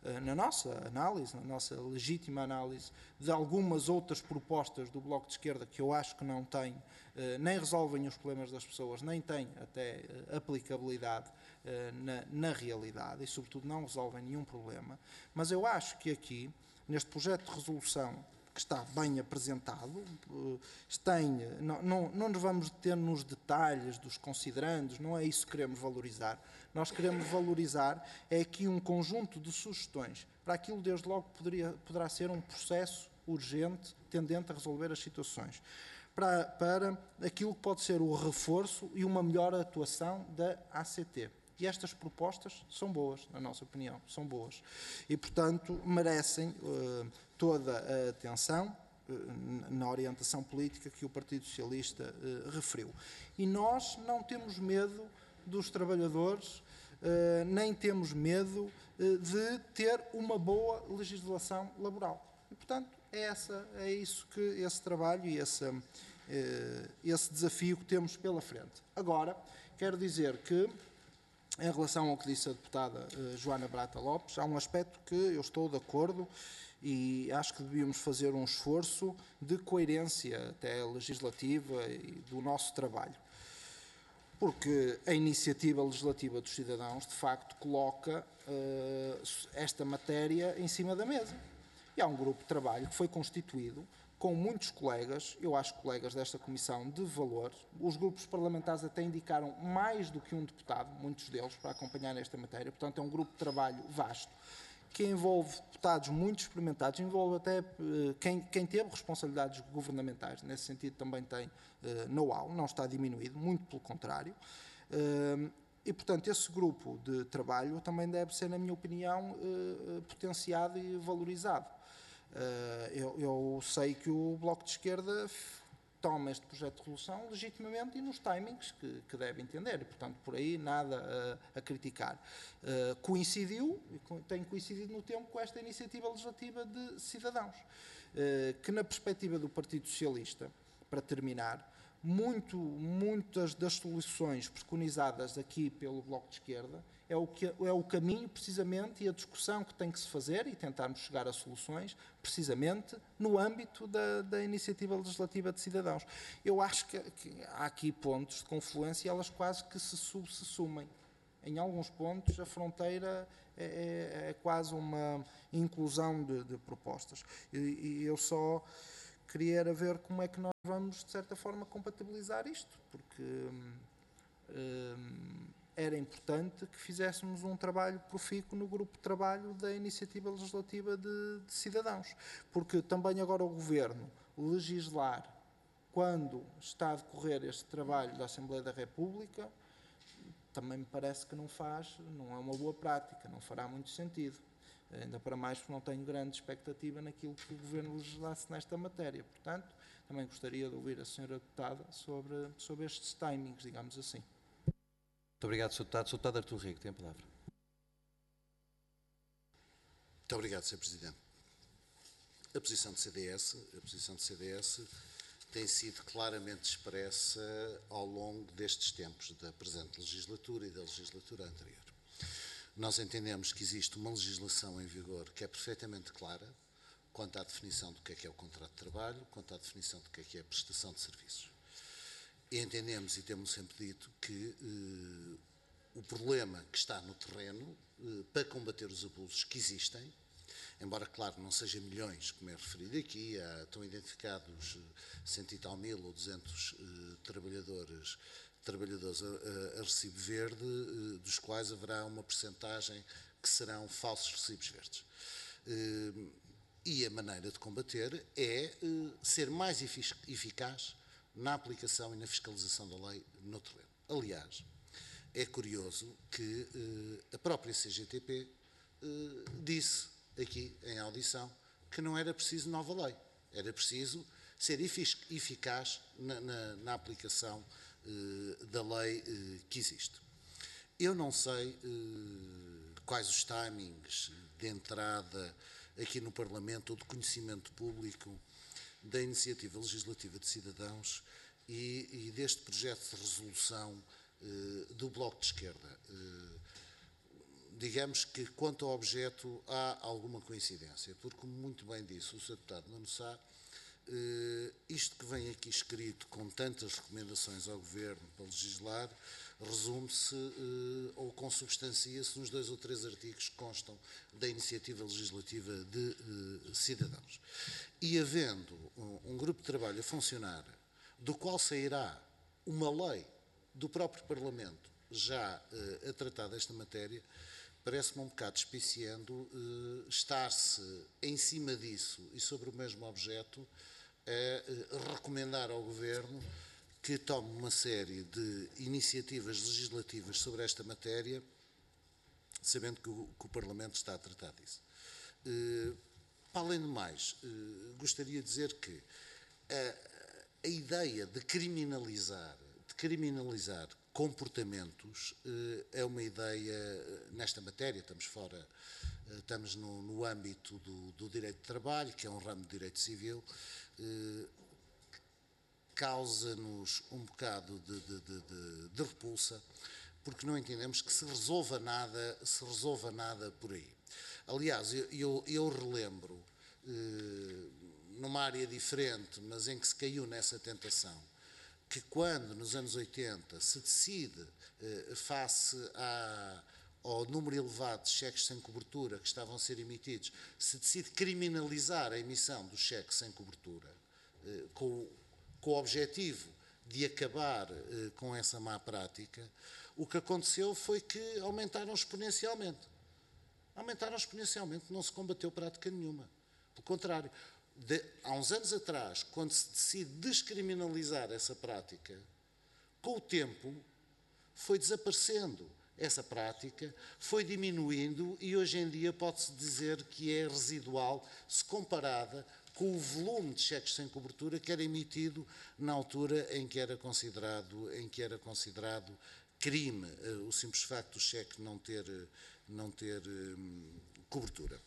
na nossa análise, na nossa legítima análise, de algumas outras propostas do Bloco de Esquerda que eu acho que não têm, nem resolvem os problemas das pessoas, nem têm até aplicabilidade na, na realidade e, sobretudo, não resolvem nenhum problema. Mas eu acho que aqui, neste projeto de resolução, que está bem apresentado, tem, não, não, não nos vamos deter nos detalhes dos considerandos, não é isso que queremos valorizar. Nós queremos valorizar é aqui um conjunto de sugestões para aquilo, desde logo, poderia, poderá ser um processo urgente, tendente a resolver as situações, para, para aquilo que pode ser o reforço e uma melhor atuação da A C T. E estas propostas são boas, na nossa opinião, são boas. E, portanto, merecem uh, toda a atenção uh, na orientação política que o Partido Socialista uh, referiu. E nós não temos medo dos trabalhadores, uh, nem temos medo uh, de ter uma boa legislação laboral. E, portanto, é, essa, é isso que esse trabalho e esse, uh, esse desafio que temos pela frente. Agora, quero dizer que, em relação ao que disse a deputada uh, Joana Brata Lopes, há um aspecto que eu estou de acordo e acho que devíamos fazer um esforço de coerência até legislativa e do nosso trabalho. Porque a iniciativa legislativa dos cidadãos, de facto, coloca uh, esta matéria em cima da mesa. E há um grupo de trabalho que foi constituído com muitos colegas, eu acho colegas desta Comissão de Valor. Os grupos parlamentares até indicaram mais do que um deputado, muitos deles, para acompanhar esta matéria. Portanto, é um grupo de trabalho vasto, que envolve deputados muito experimentados, envolve até uh, quem, quem teve responsabilidades governamentais, nesse sentido também tem uh, know-how, não está diminuído, muito pelo contrário. Uh, e, portanto, esse grupo de trabalho também deve ser, na minha opinião, uh, potenciado e valorizado. Uh, eu, eu sei que o Bloco de Esquerda toma este projeto de resolução legitimamente e nos timings que, que deve entender, e, portanto, por aí nada a, a criticar. Uh, coincidiu, tem coincidido no tempo com esta iniciativa legislativa de cidadãos, uh, que na perspectiva do Partido Socialista, para terminar, muito, muitas das soluções preconizadas aqui pelo Bloco de Esquerda é o, que, é o caminho, precisamente, e a discussão que tem que se fazer e tentarmos chegar a soluções, precisamente, no âmbito da, da iniciativa legislativa de cidadãos. Eu acho que, que há aqui pontos de confluência e elas quase que se subsumem. Em alguns pontos, a fronteira é, é, é quase uma inclusão de, de propostas. E, e eu só queria ver como é que nós vamos, de certa forma, compatibilizar isto, porque hum, hum, era importante que fizéssemos um trabalho profícuo no grupo de trabalho da iniciativa legislativa de, de cidadãos, porque também agora o Governo legislar quando está a decorrer este trabalho da Assembleia da República também me parece que não faz, não é uma boa prática, não fará muito sentido. Ainda para mais porque não tenho grande expectativa naquilo que o Governo legislasse nesta matéria. Portanto, também gostaria de ouvir a senhora Deputada sobre, sobre estes timings, digamos assim. Muito obrigado, senhor Deputado. senhor Deputado Artur Rego, tem a palavra. Muito obrigado, senhor Presidente. A posição de C D S, a posição de C D S tem sido claramente expressa ao longo destes tempos da presente legislatura e da legislatura anterior. Nós entendemos que existe uma legislação em vigor que é perfeitamente clara quanto à definição do que é que é o contrato de trabalho, quanto à definição do que é que é a prestação de serviços. E entendemos e temos sempre dito que eh, o problema que está no terreno eh, para combater os abusos que existem, embora, claro, não seja milhões, como é referido aqui, há, estão identificados cento e tal mil ou duzentos eh, trabalhadores trabalhadores a, a recibo verde, dos quais haverá uma percentagem que serão falsos recibos verdes. E a maneira de combater é ser mais eficaz na aplicação e na fiscalização da lei no terreno. Aliás, é curioso que a própria C G T P disse aqui em audição que não era preciso nova lei, era preciso ser eficaz na, na, na aplicação da lei que existe. Eu não sei quais os timings de entrada aqui no Parlamento ou de conhecimento público da iniciativa legislativa de cidadãos e, e deste projeto de resolução do Bloco de Esquerda. digamos que quanto ao objeto há alguma coincidência, porque como muito bem disse o senhor Deputado Nuno Sá, Uh, isto que vem aqui escrito com tantas recomendações ao Governo para legislar, resume-se uh, ou consubstancia-se nos dois ou três artigos que constam da iniciativa legislativa de uh, cidadãos. E havendo um, um grupo de trabalho a funcionar, do qual sairá uma lei do próprio Parlamento já uh, a tratar desta matéria, parece-me um bocado despiciando uh, estar-se em cima disso e sobre o mesmo objeto a recomendar ao Governo que tome uma série de iniciativas legislativas sobre esta matéria, sabendo que o, que o Parlamento está a tratar disso. Uh, para além do mais, uh, gostaria de dizer que a, a ideia de criminalizar, de criminalizar comportamentos uh, é uma ideia, nesta matéria, estamos fora, uh, estamos no, no âmbito do, do direito de trabalho, que é um ramo de direito civil, uh, causa-nos um bocado de, de, de, de, de repulsa, porque não entendemos que se resolva nada, se resolva nada por aí. Aliás, eu, eu, eu relembro, uh, numa área diferente, mas em que se caiu nessa tentação, que quando, nos anos oitenta, se decide, eh, face à, ao número elevado de cheques sem cobertura que estavam a ser emitidos, se decide criminalizar a emissão dos cheques sem cobertura, eh, com, com o objetivo de acabar eh, com essa má prática, o que aconteceu foi que aumentaram exponencialmente. Aumentaram exponencialmente, não se combateu prática nenhuma. Pelo contrário, De, há uns anos atrás, quando se decide descriminalizar essa prática, com o tempo foi desaparecendo essa prática, foi diminuindo e hoje em dia pode-se dizer que é residual se comparada com o volume de cheques sem cobertura que era emitido na altura em que era considerado, em que era considerado crime o simples facto do cheque não ter, não ter hum, cobertura.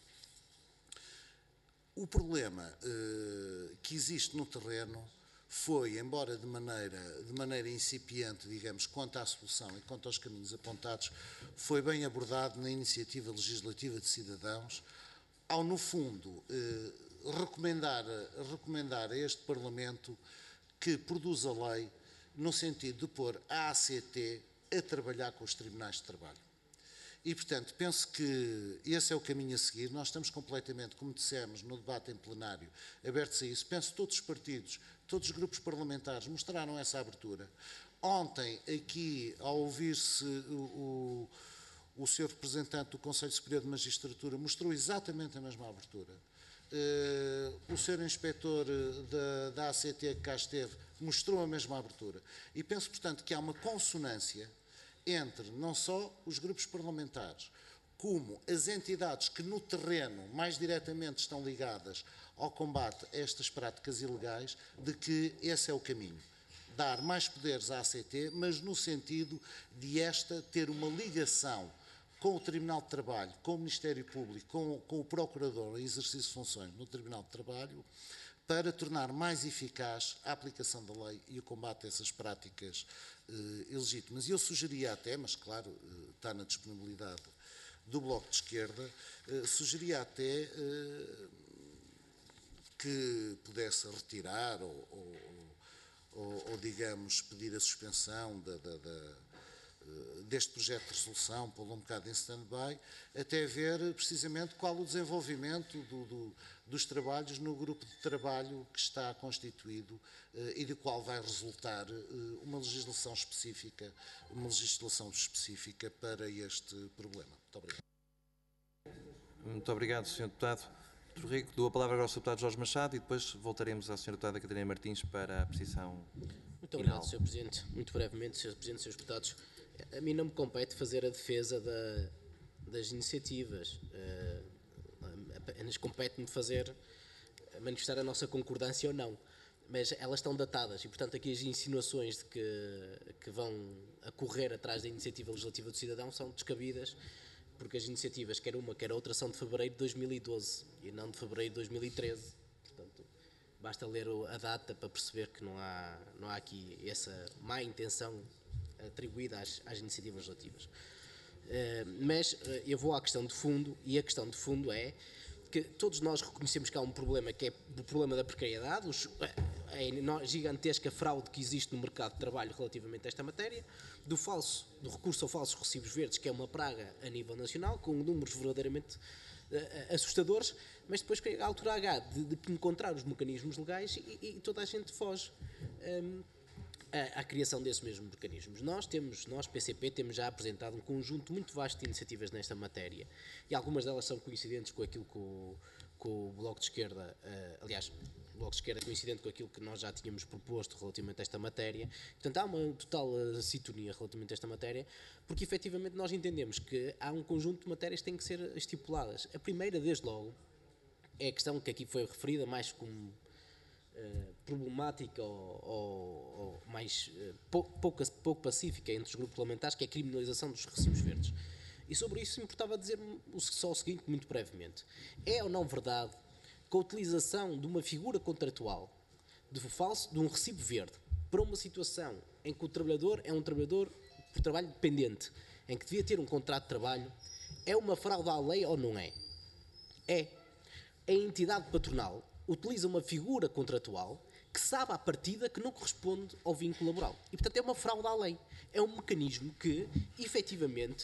O problema uh, que existe no terreno foi, embora de maneira, de maneira incipiente, digamos, quanto à solução e quanto aos caminhos apontados, foi bem abordado na iniciativa legislativa de cidadãos, ao, no fundo, uh, recomendar, recomendar a este Parlamento que produza lei no sentido de pôr a A C T a trabalhar com os tribunais de trabalho. E, portanto, penso que esse é o caminho a seguir. Nós estamos completamente, como dissemos no debate em plenário, abertos a isso. Penso que todos os partidos, todos os grupos parlamentares mostraram essa abertura. Ontem, aqui, ao ouvir-se o, o, o senhor representante do Conselho Superior de Magistratura, mostrou exatamente a mesma abertura. Uh, o senhor inspetor da, da A C T que cá esteve mostrou a mesma abertura. E penso, portanto, que há uma consonância entre não só os grupos parlamentares, como as entidades que no terreno mais diretamente estão ligadas ao combate a estas práticas ilegais, de que esse é o caminho. Dar mais poderes à A C T, mas no sentido de esta ter uma ligação com o Tribunal de Trabalho, com o Ministério Público, com, com o Procurador em exercício de funções no Tribunal de Trabalho, para tornar mais eficaz a aplicação da lei e o combate a essas práticas eh, ilegítimas. E eu sugeria até, mas claro, eh, está na disponibilidade do Bloco de Esquerda, eh, sugeria até eh, que pudesse retirar ou, ou, ou, ou, digamos, pedir a suspensão da, da, da, deste projeto de resolução, pô-lo um bocado em stand-by, até ver precisamente qual o desenvolvimento do, do, dos trabalhos no grupo de trabalho que está constituído uh, e do qual vai resultar uh, uma legislação específica, uma legislação específica para este problema. Muito obrigado. Muito obrigado, senhor Deputado. Doutor Rico, dou a palavra agora ao senhor Deputado Jorge Machado e depois voltaremos à senhora Deputada Catarina Martins para a precisão Muito obrigado, senhor Presidente. Muito brevemente, senhor Presidente, senhores Deputados, a mim não me compete fazer a defesa da, das iniciativas. Uh, apenas compete-me fazer, manifestar a nossa concordância ou não. Mas elas estão datadas e, portanto, aqui as insinuações de que, que vão a correr atrás da iniciativa legislativa do cidadão são descabidas, porque as iniciativas, quer uma, quer outra, são de fevereiro de dois mil e doze e não de fevereiro de dois mil e treze. Portanto, basta ler a data para perceber que não há, não há aqui essa má intenção atribuída às, às iniciativas legislativas. mas eu vou à questão de fundo, e a questão de fundo é que todos nós reconhecemos que há um problema, que é o problema da precariedade, os, a gigantesca fraude que existe no mercado de trabalho relativamente a esta matéria, do, falso, do recurso a falsos recibos verdes, que é uma praga a nível nacional, com números verdadeiramente uh, assustadores, mas depois que a altura H de, de encontrar os mecanismos legais e, e toda a gente foge um, à, à criação desses mesmos mecanismos. Nós temos, nós P C P, temos já apresentado um conjunto muito vasto de iniciativas nesta matéria, e algumas delas são coincidentes com aquilo que o, que o Bloco de Esquerda, uh, aliás, o Bloco de Esquerda é coincidente com aquilo que nós já tínhamos proposto relativamente a esta matéria. Portanto, há uma total uh, sintonia relativamente a esta matéria, porque efetivamente nós entendemos que há um conjunto de matérias que têm que ser estipuladas. A primeira, desde logo, é a questão que aqui foi referida mais como uh, problemática ou, ou, ou mais uh, pouco, pouco, pouco pacífica entre os grupos parlamentares, que é a criminalização dos recibos verdes. E sobre isso importava dizer só o seguinte, muito brevemente. É ou não verdade que a utilização de uma figura contratual de falso, de um recibo verde, para uma situação em que o trabalhador é um trabalhador por trabalho dependente, em que devia ter um contrato de trabalho, é uma fraude à lei ou não é? É. A entidade patronal utiliza uma figura contratual que sabe à partida que não corresponde ao vínculo laboral. E, portanto, é uma fraude à lei. É um mecanismo que, efetivamente,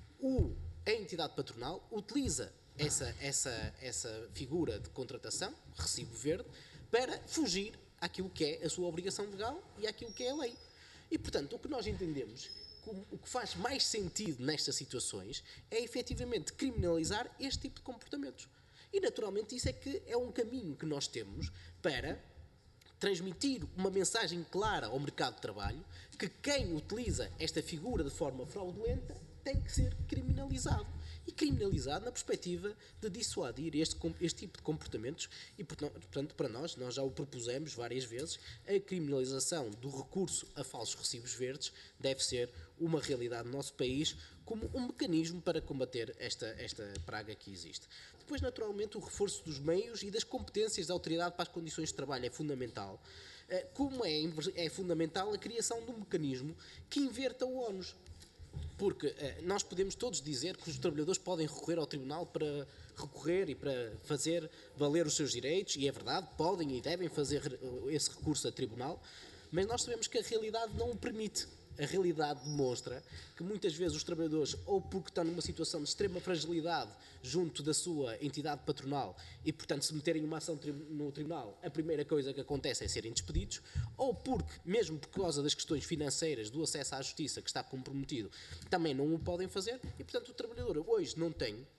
o, a entidade patronal utiliza essa, essa, essa figura de contratação, recibo verde, para fugir àquilo que é a sua obrigação legal e àquilo que é a lei. E, portanto, o que nós entendemos, como, o que faz mais sentido nestas situações, é efetivamente criminalizar este tipo de comportamentos. E, naturalmente, isso é que é um caminho que nós temos para transmitir uma mensagem clara ao mercado de trabalho que quem utiliza esta figura de forma fraudulenta tem que ser criminalizado. E criminalizado na perspectiva de dissuadir este, este tipo de comportamentos e, portanto, para nós, nós já o propusemos várias vezes, a criminalização do recurso a falsos recibos verdes deve ser uma realidade no nosso país como um mecanismo para combater esta, esta praga que existe. Depois, naturalmente, o reforço dos meios e das competências da autoridade para as condições de trabalho é fundamental, como é, é fundamental a criação de um mecanismo que inverta o ónus. Porque eh, nós podemos todos dizer que os trabalhadores podem recorrer ao tribunal para recorrer e para fazer valer os seus direitos, e é verdade, podem e devem fazer esse recurso a tribunal, mas nós sabemos que a realidade não o permite. A realidade demonstra que muitas vezes os trabalhadores, ou porque estão numa situação de extrema fragilidade junto da sua entidade patronal e, portanto, se meterem uma ação no tribunal, a primeira coisa que acontece é serem despedidos, ou porque, mesmo por causa das questões financeiras, do acesso à justiça que está comprometido, também não o podem fazer e, portanto, o trabalhador hoje não tem uh,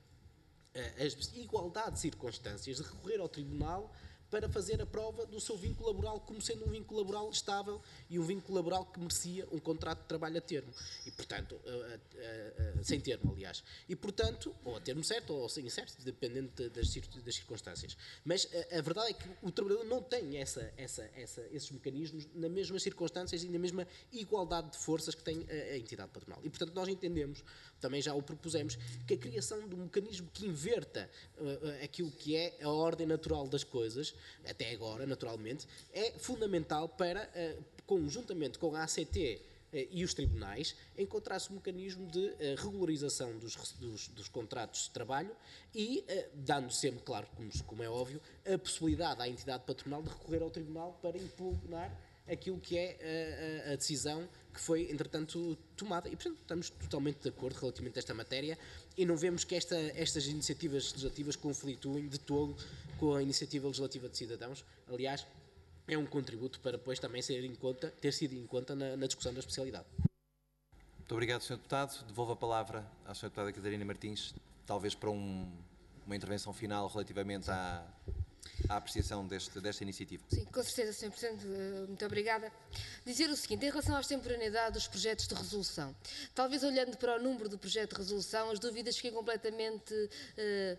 a igualdade de circunstâncias de recorrer ao tribunal para fazer a prova do seu vínculo laboral como sendo um vínculo laboral estável e um vínculo laboral que merecia um contrato de trabalho a termo. E, portanto, uh, uh, uh, sem termo, aliás. E, portanto, ou a termo certo ou sem certo, dependendo das, das circunstâncias. Mas uh, a verdade é que o trabalhador não tem essa, essa, essa, esses mecanismos nas mesmas circunstâncias e na mesma igualdade de forças que tem a, a entidade patronal. E, portanto, nós entendemos, também já o propusemos, que a criação de um mecanismo que inverta uh, aquilo que é a ordem natural das coisas, até agora, naturalmente, é fundamental para, uh, conjuntamente com a A C T uh, e os tribunais, encontrar-se um mecanismo de uh, regularização dos, dos, dos contratos de trabalho e, uh, dando sempre, claro, como, como é óbvio, a possibilidade à entidade patronal de recorrer ao tribunal para impugnar aquilo que é a, a, a decisão que foi, entretanto, tomada. E, portanto, estamos totalmente de acordo relativamente a esta matéria e não vemos que esta, estas iniciativas legislativas conflituem de todo com a iniciativa legislativa de cidadãos. Aliás, é um contributo para depois também ser em conta, ter sido em conta na, na discussão da especialidade. Muito obrigado, senhor Deputado. Devolvo a palavra à senhora Deputada Catarina Martins, talvez para um, uma intervenção final relativamente à... a apreciação deste, desta iniciativa. Sim, com certeza, senhor Presidente, muito obrigada. Dizer o seguinte, em relação à extemporaneidade dos projetos de resolução, talvez olhando para o número do projeto de resolução, as dúvidas fiquem completamente uh,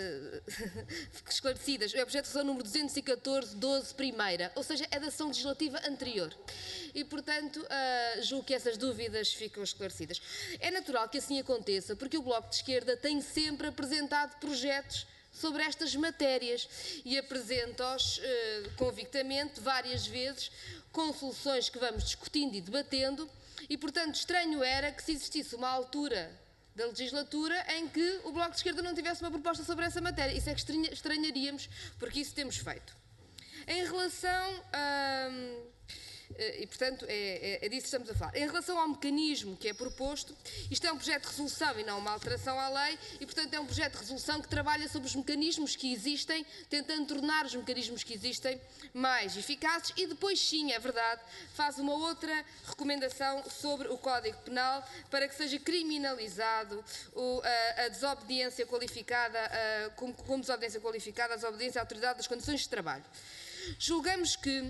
uh, esclarecidas. É o projeto de resolução número duzentos e catorze, doze, primeira, ou seja, é da ação legislativa anterior. E, portanto, uh, julgo que essas dúvidas ficam esclarecidas. É natural que assim aconteça, porque o Bloco de Esquerda tem sempre apresentado projetos sobre estas matérias e apresenta-os eh, convictamente várias vezes com soluções que vamos discutindo e debatendo e, portanto, estranho era que se existisse uma altura da legislatura em que o Bloco de Esquerda não tivesse uma proposta sobre essa matéria. Isso é que estranha, estranharíamos, porque isso temos feito. Em relação a... E, portanto, é, é, é disso que estamos a falar. Em relação ao mecanismo que é proposto, isto é um projeto de resolução e não uma alteração à lei, e, portanto, é um projeto de resolução que trabalha sobre os mecanismos que existem, tentando tornar os mecanismos que existem mais eficazes e depois, sim, é verdade, faz uma outra recomendação sobre o Código Penal para que seja criminalizado o, a, a desobediência qualificada, a, como, como desobediência qualificada, a desobediência à autoridade das condições de trabalho. Julgamos que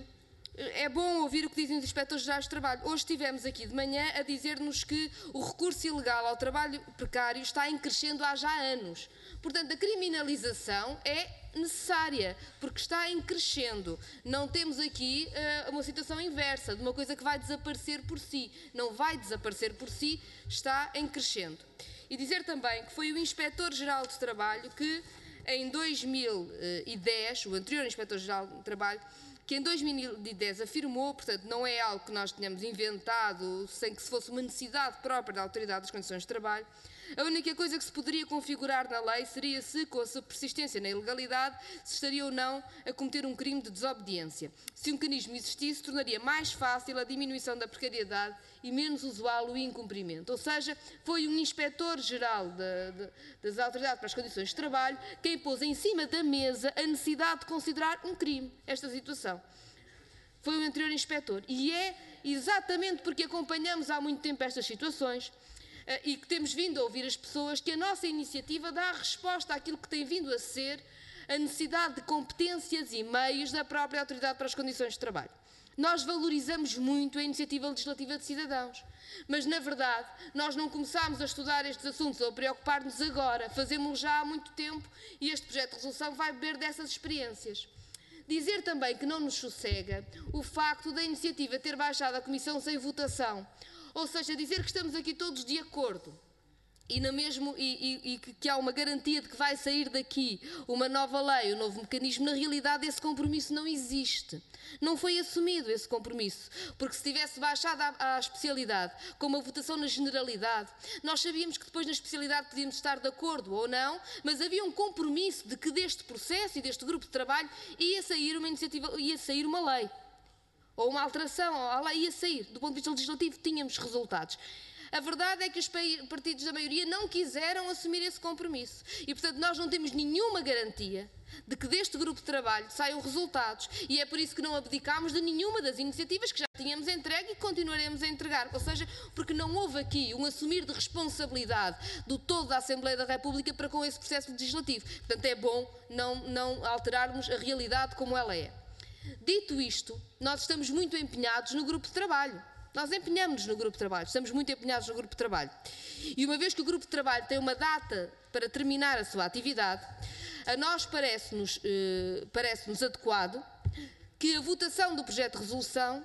é bom ouvir o que dizem os inspectores gerais de trabalho. Hoje estivemos aqui de manhã a dizer-nos que o recurso ilegal ao trabalho precário está em crescendo há já anos. Portanto, a criminalização é necessária, porque está em crescendo. Não temos aqui uh, uma situação inversa, de uma coisa que vai desaparecer por si. Não vai desaparecer por si, está em crescendo. E dizer também que foi o Inspetor-Geral de Trabalho que, em dois mil e dez, o anterior Inspetor-Geral de Trabalho, que em dois mil e dez afirmou, portanto não é algo que nós tenhamos inventado sem que se fosse uma necessidade própria da Autoridade das Condições de Trabalho, a única coisa que se poderia configurar na lei seria se, com a sua persistência na ilegalidade, se estaria ou não a cometer um crime de desobediência. Se um mecanismo existisse, tornaria mais fácil a diminuição da precariedade e menos usual o incumprimento. Ou seja, foi um inspetor-geral das Autoridades para as Condições de Trabalho quem pôs em cima da mesa a necessidade de considerar um crime esta situação. Foi o anterior inspetor. E é exatamente porque acompanhamos há muito tempo estas situações e que temos vindo a ouvir as pessoas que a nossa iniciativa dá a resposta àquilo que tem vindo a ser a necessidade de competências e meios da própria Autoridade para as Condições de Trabalho. Nós valorizamos muito a iniciativa legislativa de cidadãos, mas, na verdade, nós não começámos a estudar estes assuntos ou a preocupar-nos agora, fazemos-lo já há muito tempo e este projeto de resolução vai beber dessas experiências. Dizer também que não nos sossega o facto da iniciativa ter baixado a Comissão sem votação, ou seja, dizer que estamos aqui todos de acordo e, na mesmo, e, e, e que há uma garantia de que vai sair daqui uma nova lei, um novo mecanismo, na realidade esse compromisso não existe. Não foi assumido esse compromisso, porque se tivesse baixado a, a especialidade com uma votação na generalidade, nós sabíamos que depois na especialidade podíamos estar de acordo ou não, mas havia um compromisso de que deste processo e deste grupo de trabalho ia sair uma iniciativa, ia sair uma lei. Ou uma alteração à lei ia sair. Do ponto de vista legislativo, tínhamos resultados. A verdade é que os partidos da maioria não quiseram assumir esse compromisso. E, portanto, nós não temos nenhuma garantia de que deste grupo de trabalho saiam resultados. E é por isso que não abdicámos de nenhuma das iniciativas que já tínhamos entregue e continuaremos a entregar. Ou seja, porque não houve aqui um assumir de responsabilidade do todo da Assembleia da República para com esse processo legislativo. Portanto, é bom não, não alterarmos a realidade como ela é. Dito isto, nós estamos muito empenhados no grupo de trabalho. Nós empenhamos-nos no grupo de trabalho, estamos muito empenhados no grupo de trabalho. E uma vez que o grupo de trabalho tem uma data para terminar a sua atividade, a nós parece-nos eh, parece-nos adequado que a votação do projeto de resolução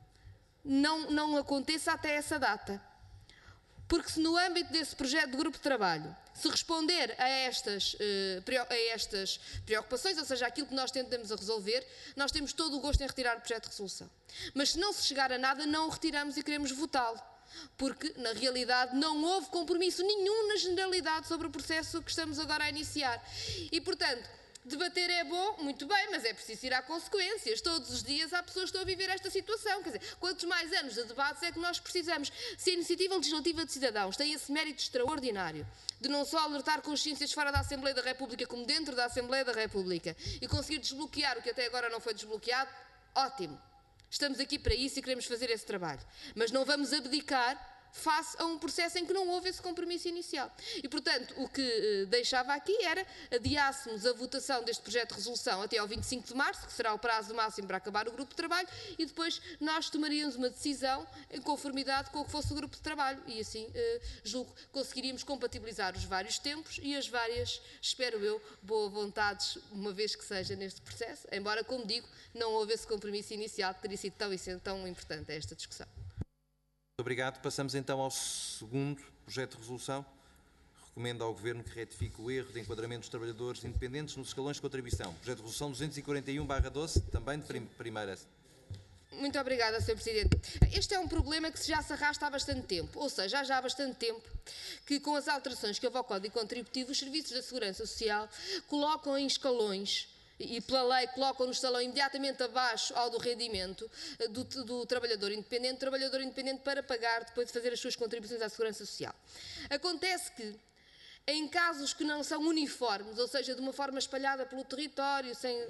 não, não aconteça até essa data. Porque se no âmbito desse projeto de grupo de trabalho se responder a estas, a estas preocupações, ou seja, aquilo que nós tentamos a resolver, nós temos todo o gosto em retirar o projeto de resolução. Mas se não se chegar a nada, não o retiramos e queremos votá-lo. Porque, na realidade, não houve compromisso nenhum na generalidade sobre o processo que estamos agora a iniciar. E, portanto, debater é bom, muito bem, mas é preciso ir a consequências. Todos os dias há pessoas que estão a viver esta situação. Quer dizer, quantos mais anos de debates é que nós precisamos? Se a Iniciativa Legislativa de Cidadãos tem esse mérito extraordinário de não só alertar consciências fora da Assembleia da República, como dentro da Assembleia da República, e conseguir desbloquear o que até agora não foi desbloqueado, ótimo. Estamos aqui para isso e queremos fazer esse trabalho. Mas não vamos abdicar face a um processo em que não houve esse compromisso inicial. E, portanto, o que eh, deixava aqui era adiássemos a votação deste projeto de resolução até ao vinte e cinco de março, que será o prazo máximo para acabar o grupo de trabalho, e depois nós tomaríamos uma decisão em conformidade com o que fosse o grupo de trabalho. E assim, eh, julgo, conseguiríamos compatibilizar os vários tempos e as várias, espero eu, boas vontades, uma vez que seja neste processo, embora, como digo, não houve esse compromisso inicial que teria sido tão, tão importante a esta discussão. Muito obrigado. Passamos então ao segundo projeto de resolução. Recomendo ao Governo que retifique o erro de enquadramento dos trabalhadores independentes nos escalões de contribuição. Projeto de resolução duzentos e quarenta e um barra doze, também de prim primeira. Muito obrigada, senhor Presidente. Este é um problema que já se arrasta há bastante tempo, ou seja, há já há bastante tempo que, com as alterações que houve ao Código Contributivo, os serviços da Segurança Social colocam em escalões e pela lei colocam no escalão imediatamente abaixo ao do rendimento do, do trabalhador independente, o trabalhador independente para pagar depois de fazer as suas contribuições à Segurança Social. Acontece que, em casos que não são uniformes, ou seja, de uma forma espalhada pelo território, sem,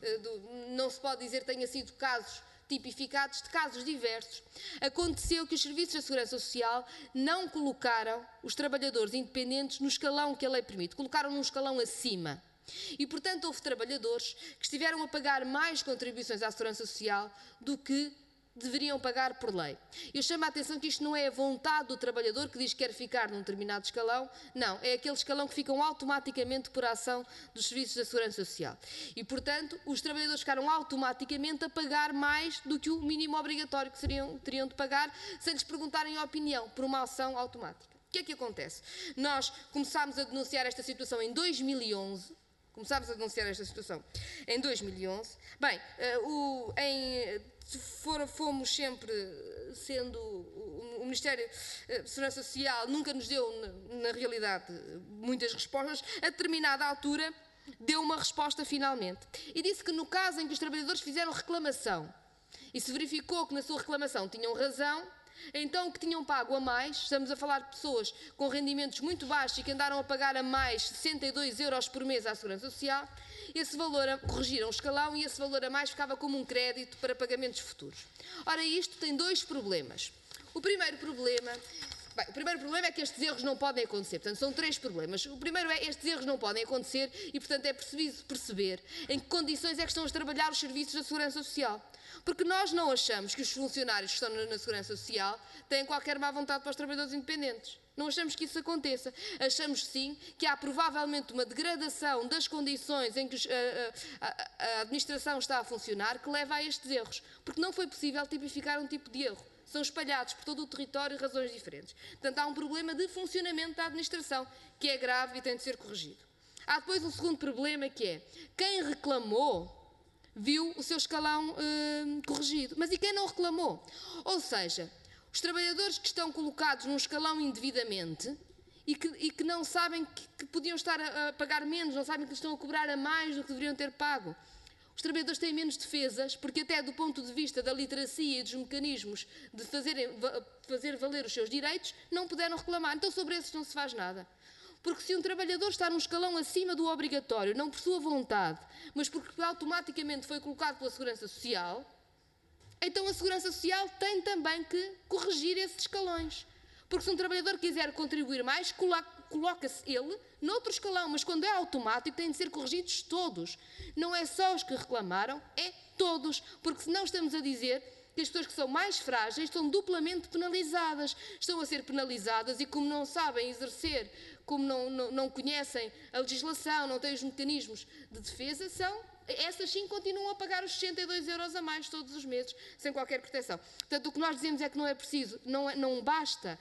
não se pode dizer que tenha sido casos tipificados, de casos diversos, aconteceu que os serviços da Segurança Social não colocaram os trabalhadores independentes no escalão que a lei permite, colocaram num escalão acima. E, portanto, houve trabalhadores que estiveram a pagar mais contribuições à Segurança Social do que deveriam pagar por lei. Eu chamo a atenção que isto não é a vontade do trabalhador que diz que quer ficar num determinado escalão, não, é aquele escalão que ficam automaticamente por ação dos serviços da Segurança Social. E, portanto, os trabalhadores ficaram automaticamente a pagar mais do que o mínimo obrigatório que seriam, teriam de pagar, sem lhes perguntarem a opinião, por uma ação automática. O que é que acontece? Nós começámos a denunciar esta situação em dois mil e onze, Começámos a denunciar esta situação em dois mil e onze. Bem, uh, o, em, for, fomos sempre sendo... O, o Ministério da Segurança Social nunca nos deu, na, na realidade, muitas respostas. A determinada altura, deu uma resposta finalmente. E disse que no caso em que os trabalhadores fizeram reclamação e se verificou que na sua reclamação tinham razão, então que tinham pago a mais, estamos a falar de pessoas com rendimentos muito baixos e que andaram a pagar a mais sessenta e dois euros por mês à Segurança Social, esse valor, a, corrigiram o escalão e esse valor a mais ficava como um crédito para pagamentos futuros. Ora, isto tem dois problemas. O primeiro problema... Bem, o primeiro problema é que estes erros não podem acontecer, portanto são três problemas. O primeiro é que estes erros não podem acontecer e, portanto, é preciso perceber em que condições é que estão a trabalhar os serviços da Segurança Social. Porque nós não achamos que os funcionários que estão na Segurança Social têm qualquer má vontade para os trabalhadores independentes. Não achamos que isso aconteça. Achamos, sim, que há provavelmente uma degradação das condições em que a, a, a administração está a funcionar que leva a estes erros. Porque não foi possível tipificar um tipo de erro. São espalhados por todo o território razões diferentes. Portanto, há um problema de funcionamento da administração, que é grave e tem de ser corrigido. Há depois um segundo problema, que é quem reclamou viu o seu escalão eh, corrigido. Mas e quem não reclamou? Ou seja, os trabalhadores que estão colocados num escalão indevidamente e que, e que não sabem que, que podiam estar a, a pagar menos, não sabem que estão a cobrar a mais do que deveriam ter pago. Os trabalhadores têm menos defesas, porque até do ponto de vista da literacia e dos mecanismos de fazerem, fazer valer os seus direitos, não puderam reclamar. Então sobre esses não se faz nada. Porque se um trabalhador está num escalão acima do obrigatório, não por sua vontade, mas porque automaticamente foi colocado pela Segurança Social, então a Segurança Social tem também que corrigir esses escalões. Porque se um trabalhador quiser contribuir mais, coloca-se ele noutro escalão, mas quando é automático têm de ser corrigidos todos. Não é só os que reclamaram, é todos, porque senão estamos a dizer que as pessoas que são mais frágeis estão duplamente penalizadas. Estão a ser penalizadas e, como não sabem exercer, como não, não, não conhecem a legislação, não têm os mecanismos de defesa, são, essas sim continuam a pagar os sessenta e dois euros a mais todos os meses, sem qualquer proteção. Portanto, o que nós dizemos é que não é preciso, não, é, não basta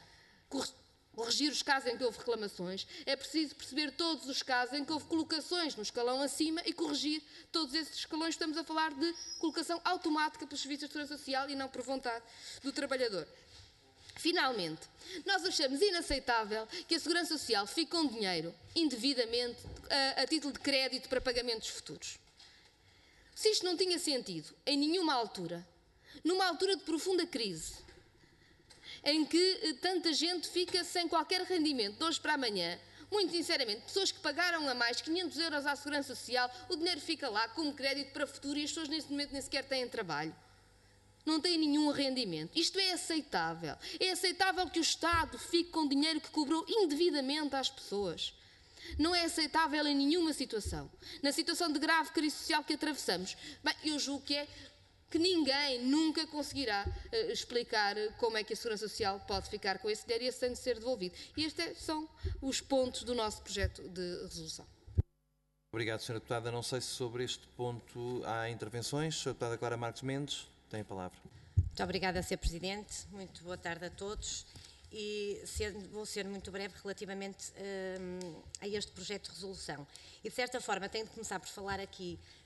corrigir os casos em que houve reclamações, é preciso perceber todos os casos em que houve colocações no escalão acima e corrigir todos esses escalões. Estamos a falar de colocação automática pelos serviços de segurança social e não por vontade do trabalhador. Finalmente, nós achamos inaceitável que a Segurança Social fique com dinheiro indevidamente a, a título de crédito para pagamentos futuros. Se isto não tinha sentido em nenhuma altura, numa altura de profunda crise, em que tanta gente fica sem qualquer rendimento de hoje para amanhã, muito sinceramente, pessoas que pagaram a mais quinhentos euros à Segurança Social, o dinheiro fica lá como crédito para o futuro e as pessoas neste momento nem sequer têm trabalho. Não têm nenhum rendimento. Isto é aceitável. É aceitável que o Estado fique com dinheiro que cobrou indevidamente às pessoas. Não é aceitável em nenhuma situação. Na situação de grave crise social que atravessamos, bem, eu julgo que é que ninguém nunca conseguirá uh, explicar como é que a Segurança Social pode ficar com esse dinheiro e esse tem de ser devolvido. E estes são os pontos do nosso projeto de resolução. Obrigado, senhora Deputada. Não sei se sobre este ponto há intervenções. senhora Deputada Clara Marques Mendes, tem a palavra. Muito obrigada, senhor Presidente. Muito boa tarde a todos. E ser, vou ser muito breve relativamente um, a este projeto de resolução. E, de certa forma, tenho de começar por falar aqui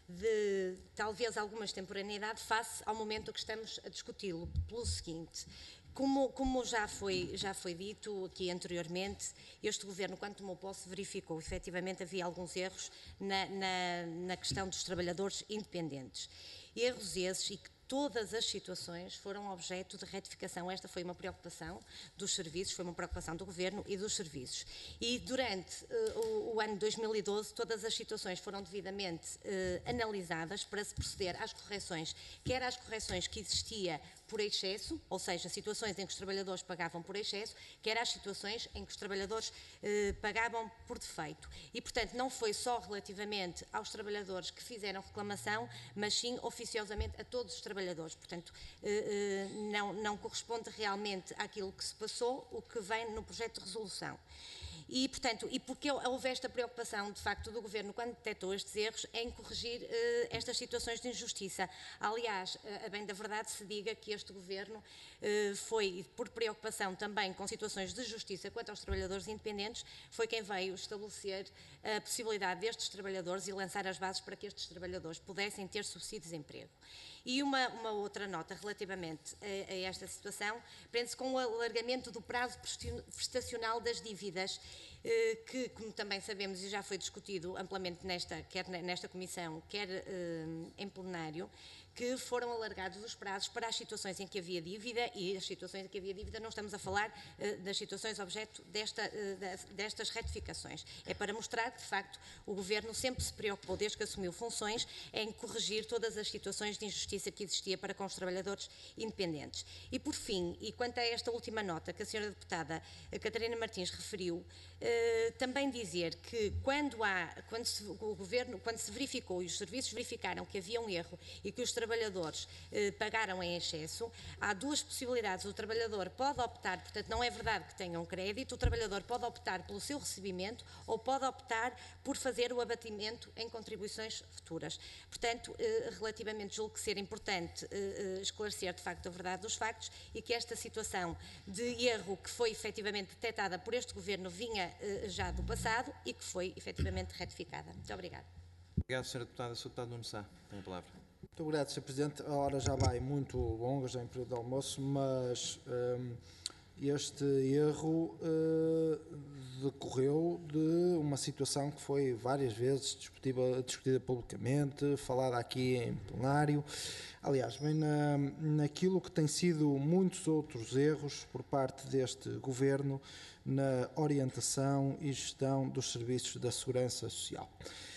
de talvez alguma extemporaneidade face ao momento que estamos a discuti-lo, pelo seguinte. Como, como já, foi, já foi dito aqui anteriormente, este Governo, quando tomou posse, verificou efetivamente havia alguns erros na, na, na questão dos trabalhadores independentes. Erros esses e que todas as situações foram objeto de retificação. Esta foi uma preocupação dos serviços, foi uma preocupação do Governo e dos serviços. E durante uh, o, o ano dois mil e doze, todas as situações foram devidamente uh, analisadas para se proceder às correções, quer às correções que existia por excesso, ou seja, situações em que os trabalhadores pagavam por excesso, quer às situações em que os trabalhadores eh, pagavam por defeito. E, portanto, não foi só relativamente aos trabalhadores que fizeram reclamação, mas sim oficiosamente a todos os trabalhadores. Portanto, eh, eh, não, não corresponde realmente àquilo que se passou, o que vem no projeto de resolução. E, portanto, e porque houve esta preocupação, de facto, do Governo, quando detectou estes erros, em corrigir eh, estas situações de injustiça. Aliás, eh, a bem da verdade se diga que este Governo eh, foi, por preocupação também com situações de justiça quanto aos trabalhadores independentes, foi quem veio estabelecer a possibilidade destes trabalhadores e lançar as bases para que estes trabalhadores pudessem ter subsídio de desemprego. E uma, uma outra nota relativamente a, a esta situação prende-se com o alargamento do prazo prestacional das dívidas, eh, que, como também sabemos e já foi discutido amplamente nesta, quer nesta comissão, quer eh, em plenário, que foram alargados os prazos para as situações em que havia dívida, e as situações em que havia dívida não estamos a falar eh, das situações objeto desta, eh, das, destas retificações. É para mostrar que, de facto, o Governo sempre se preocupou, desde que assumiu funções, em corrigir todas as situações de injustiça que existia para com os trabalhadores independentes. E, por fim, e quanto a esta última nota que a senhora deputada Catarina Martins referiu, eh, também dizer que quando, há, quando se, o Governo, quando se verificou e os serviços verificaram que havia um erro e que os trabalhadores eh, pagaram em excesso, há duas possibilidades. O trabalhador pode optar, portanto não é verdade que tenha um crédito, o trabalhador pode optar pelo seu recebimento ou pode optar por fazer o abatimento em contribuições futuras. Portanto, eh, relativamente julgo que ser importante eh, esclarecer de facto a verdade dos factos e que esta situação de erro que foi efetivamente detectada por este Governo vinha eh, já do passado e que foi efetivamente retificada. Muito obrigada. Obrigado, senhora Deputada. senhor Deputado Nuno Sá, tem a palavra. Muito obrigado, senhor Presidente. A hora já vai muito longa, já em período de almoço, mas um, este erro uh, decorreu de uma situação que foi várias vezes discutida, discutida publicamente, falada aqui em plenário. Aliás, bem na, naquilo que tem sido muitos outros erros por parte deste Governo na orientação e gestão dos serviços da Segurança Social.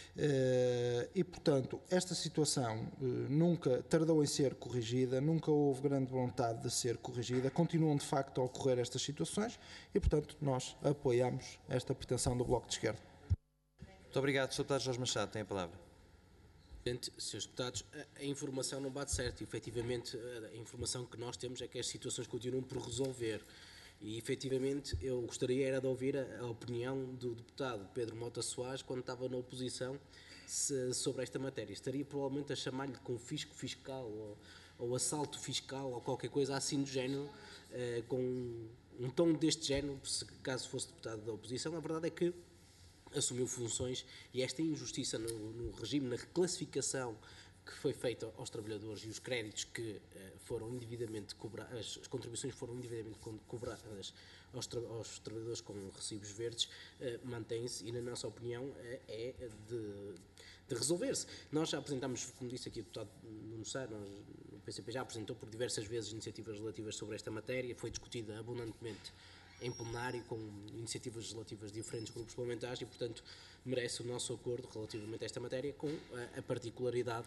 Uh, e, portanto, esta situação uh, nunca tardou em ser corrigida, nunca houve grande vontade de ser corrigida, continuam de facto a ocorrer estas situações e, portanto, nós apoiamos esta pretensão do Bloco de Esquerda. Muito obrigado, senhor Deputado Jorge Machado, tem a palavra. Presidente, senhores Deputados, a, a informação não bate certo. Efetivamente, a, a informação que nós temos é que as situações continuam por resolver. E, efetivamente, eu gostaria era de ouvir a, a opinião do deputado Pedro Mota Soares, quando estava na oposição, se, sobre esta matéria. Estaria provavelmente a chamar-lhe confisco fiscal ou, ou assalto fiscal ou qualquer coisa assim do género, eh, com um tom deste género, se caso fosse deputado da oposição. A verdade é que assumiu funções e esta injustiça no, no regime, na reclassificação que foi feita aos trabalhadores e os créditos que eh, foram indevidamente cobrados, as contribuições foram indevidamente cobradas aos, tra aos trabalhadores com recibos verdes, eh, mantém-se e, na nossa opinião, eh, é de, de resolver-se. Nós já apresentámos, como disse aqui o deputado Nuno Sá, nós, o P C P já apresentou por diversas vezes iniciativas relativas sobre esta matéria, foi discutida abundantemente em plenário com iniciativas legislativas de diferentes grupos parlamentares e, portanto, merece o nosso acordo relativamente a esta matéria com a, a particularidade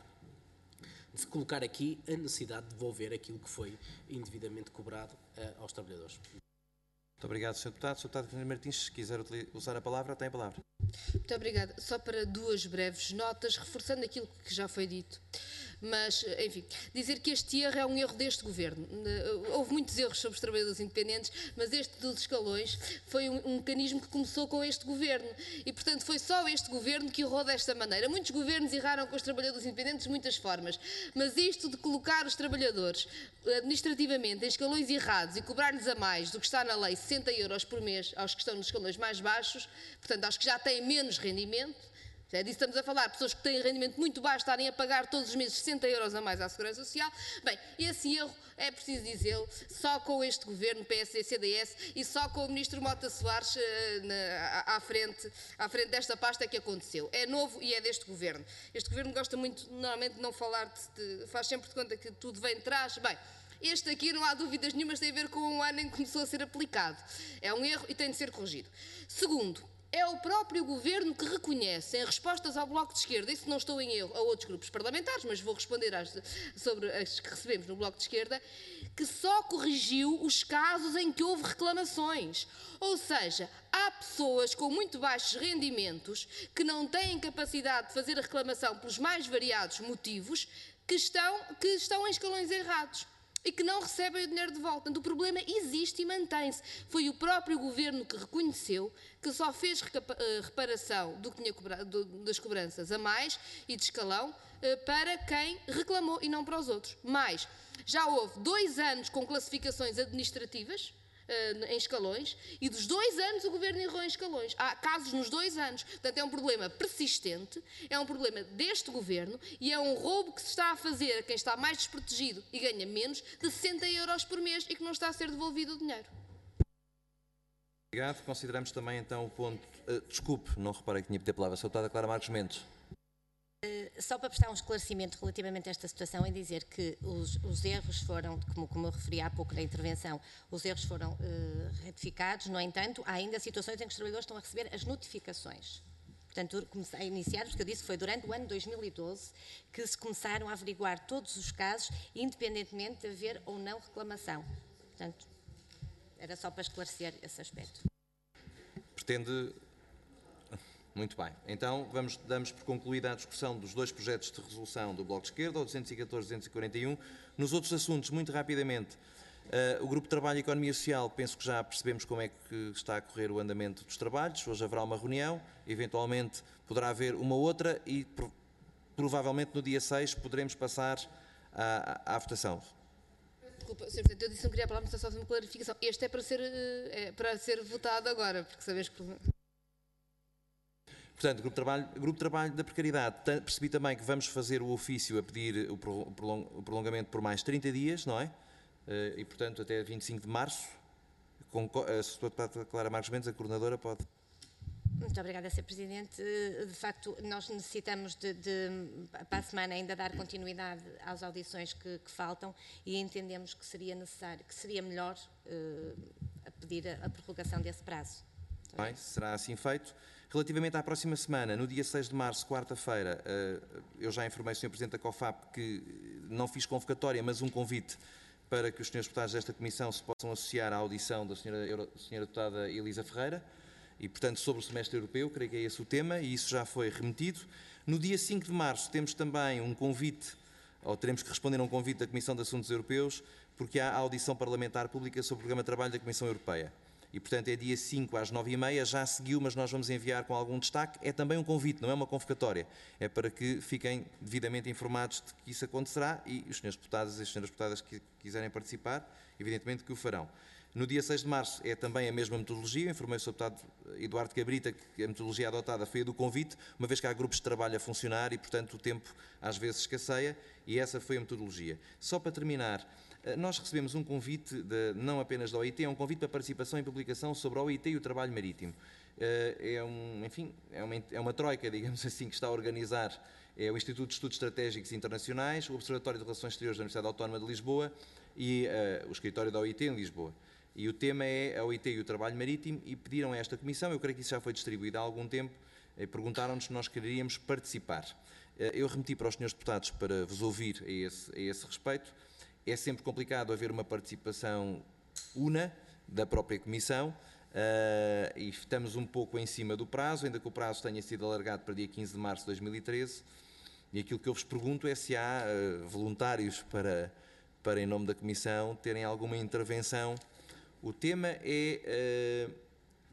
de colocar aqui a necessidade de devolver aquilo que foi indevidamente cobrado uh, aos trabalhadores. Muito obrigado, senhor Deputado. senhor Deputado Catarina Martins, se quiser usar a palavra, tem a palavra. Muito obrigada. Só para duas breves notas, reforçando aquilo que já foi dito. Mas, enfim, dizer que este erro é um erro deste Governo. Houve muitos erros sobre os trabalhadores independentes, mas este dos escalões foi um, um mecanismo que começou com este Governo. E, portanto, foi só este Governo que errou desta maneira. Muitos governos erraram com os trabalhadores independentes de muitas formas, mas isto de colocar os trabalhadores administrativamente em escalões errados e cobrar-lhes a mais do que está na lei, sessenta euros por mês, aos que estão nos escalões mais baixos, portanto, aos que já têm menos rendimento, É disso que estamos a falar, pessoas que têm rendimento muito baixo estarem a pagar todos os meses sessenta euros a mais à Segurança Social. Bem, esse erro, é preciso dizê-lo, só com este governo, P S D C D S, e só com o ministro Mota Soares uh, na, à, frente, à frente desta pasta é que aconteceu. É novo e é deste governo. Este governo gosta muito, normalmente, de não falar, de, de, faz sempre de conta que tudo vem de trás. Bem, este aqui não há dúvidas nenhumas, tem a ver com o ano em que começou a ser aplicado. É um erro e tem de ser corrigido. Segundo, é o próprio Governo que reconhece, em respostas ao Bloco de Esquerda, isso não estou em erro, a outros grupos parlamentares, mas vou responder às, sobre as que recebemos no Bloco de Esquerda, que só corrigiu os casos em que houve reclamações. Ou seja, há pessoas com muito baixos rendimentos que não têm capacidade de fazer a reclamação pelos mais variados motivos, que estão, que estão em escalões errados e que não recebem o dinheiro de volta. Portanto, o problema existe e mantém-se. Foi o próprio Governo que reconheceu que só fez reparação do que tinha cobrado, do, das cobranças a mais e de escalão para quem reclamou e não para os outros. Mas já houve dois anos com classificações administrativas em escalões e dos dois anos o Governo errou em escalões. Há casos nos dois anos. Portanto, é um problema persistente, é um problema deste Governo e é um roubo que se está a fazer a quem está mais desprotegido e ganha menos de sessenta euros por mês e que não está a ser devolvido o dinheiro. Obrigado. Consideramos também então o ponto... Uh, desculpe, não reparei que tinha que ter palavra. Sra. Deputada Clara Marques Mendes. Só para prestar um esclarecimento relativamente a esta situação e dizer que os, os erros foram, como, como eu referi há pouco na intervenção, os erros foram uh, retificados. No entanto, há ainda situações em que os trabalhadores estão a receber as notificações. Portanto, comecei a iniciar, porque eu disse que foi durante o ano dois mil e doze que se começaram a averiguar todos os casos, independentemente de haver ou não reclamação. Portanto, era só para esclarecer esse aspecto. Pretende... Muito bem. Então, vamos, damos por concluída a discussão dos dois projetos de resolução do Bloco de Esquerda, o duzentos e catorze e duzentos e quarenta e um. Nos outros assuntos, muito rapidamente, uh, o Grupo de Trabalho e Economia Social, penso que já percebemos como é que está a correr o andamento dos trabalhos. Hoje haverá uma reunião, eventualmente poderá haver uma outra e pro, provavelmente no dia seis poderemos passar à, à votação. Desculpa, senhor Presidente, eu disse que não queria falar, mas só fazer uma clarificação. Este é para ser, é para ser votado agora, porque sabes que... Portanto, Grupo de Trabalho, Grupo de Trabalho da Precariedade, percebi também que vamos fazer o ofício a pedir o prolongamento por mais trinta dias, não é? E, portanto, até vinte e cinco de março. Com a Sra. Deputada Clara Marques Mendes, a coordenadora, pode... Muito obrigada, senhor Presidente. De facto, nós necessitamos de, de, para a semana, ainda dar continuidade às audições que, que faltam e entendemos que seria necessário, que seria melhor uh, a pedir a, a prorrogação desse prazo. Bem, será assim feito. Relativamente à próxima semana, no dia seis de março, quarta-feira, eu já informei o senhor Presidente da COFAP que não fiz convocatória, mas um convite para que os senhores deputados desta Comissão se possam associar à audição da senhora, senhora Deputada Elisa Ferreira e, portanto, sobre o semestre europeu, creio que é esse o tema, e isso já foi remetido. No dia cinco de março temos também um convite, ou teremos que responder a um convite da Comissão de Assuntos Europeus, porque há a audição parlamentar pública sobre o Programa de Trabalho da Comissão Europeia. E, portanto, é dia cinco às nove e meia, já seguiu, mas nós vamos enviar com algum destaque. É também um convite, não é uma convocatória. É para que fiquem devidamente informados de que isso acontecerá e os senhores deputados e as senhoras deputadas que quiserem participar, evidentemente que o farão. No dia seis de março é também a mesma metodologia. Informei o senhor Deputado Eduardo Cabrita que a metodologia adotada foi a do convite, uma vez que há grupos de trabalho a funcionar e, portanto, o tempo às vezes escasseia, e essa foi a metodologia. Só para terminar, nós recebemos um convite, de, não apenas da O I T, é um convite para participação em publicação sobre a O I T e o trabalho marítimo. É, um, enfim, é, uma, é uma troika, digamos assim, que está a organizar é o Instituto de Estudos Estratégicos Internacionais, o Observatório de Relações Exteriores da Universidade Autónoma de Lisboa e uh, o escritório da O I T em Lisboa. E o tema é a O I T e o trabalho marítimo, e pediram a esta comissão, eu creio que isso já foi distribuído há algum tempo, e perguntaram-nos se nós queríamos participar. Uh, eu remeti para os senhores deputados para vos ouvir a esse, a esse respeito. É sempre complicado haver uma participação una da própria Comissão uh, e estamos um pouco em cima do prazo, ainda que o prazo tenha sido alargado para dia quinze de março de dois mil e treze, e aquilo que eu vos pergunto é se há uh, voluntários para, para, em nome da Comissão, terem alguma intervenção. O tema é... Uh,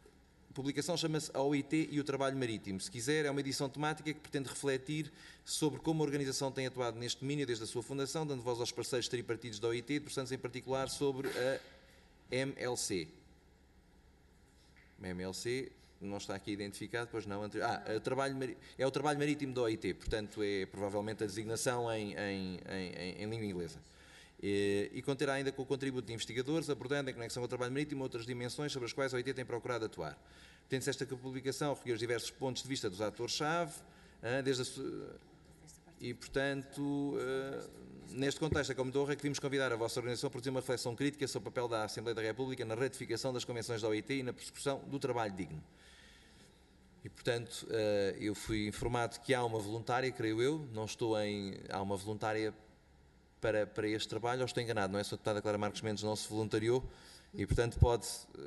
a publicação chama-se A O I T e o Trabalho Marítimo. Se quiser, é uma edição temática que pretende refletir sobre como a organização tem atuado neste domínio desde a sua fundação, dando voz aos parceiros tripartidos da O I T, debruçando-se em particular sobre a M L C. M L C, não está aqui identificado, pois não. Ah, é o trabalho, é o trabalho marítimo da O I T, portanto é provavelmente a designação em, em, em, em língua inglesa. E, e conterá ainda com o contributo de investigadores, abordando em conexão com o trabalho marítimo outras dimensões sobre as quais a O I T tem procurado atuar. Tendo-se esta publicação recolher os diversos pontos de vista dos atores-chave, desde a, e, portanto, neste contexto, é como de honra que vimos convidar a vossa organização a produzir uma reflexão crítica sobre o papel da Assembleia da República na ratificação das convenções da O I T e na persecução do trabalho digno. E, portanto, eu fui informado que há uma voluntária, creio eu, não estou em... há uma voluntária para, para este trabalho, ou estou enganado, não é? A senhora Deputada Clara Marques Mendes não se voluntariou e, portanto, pode...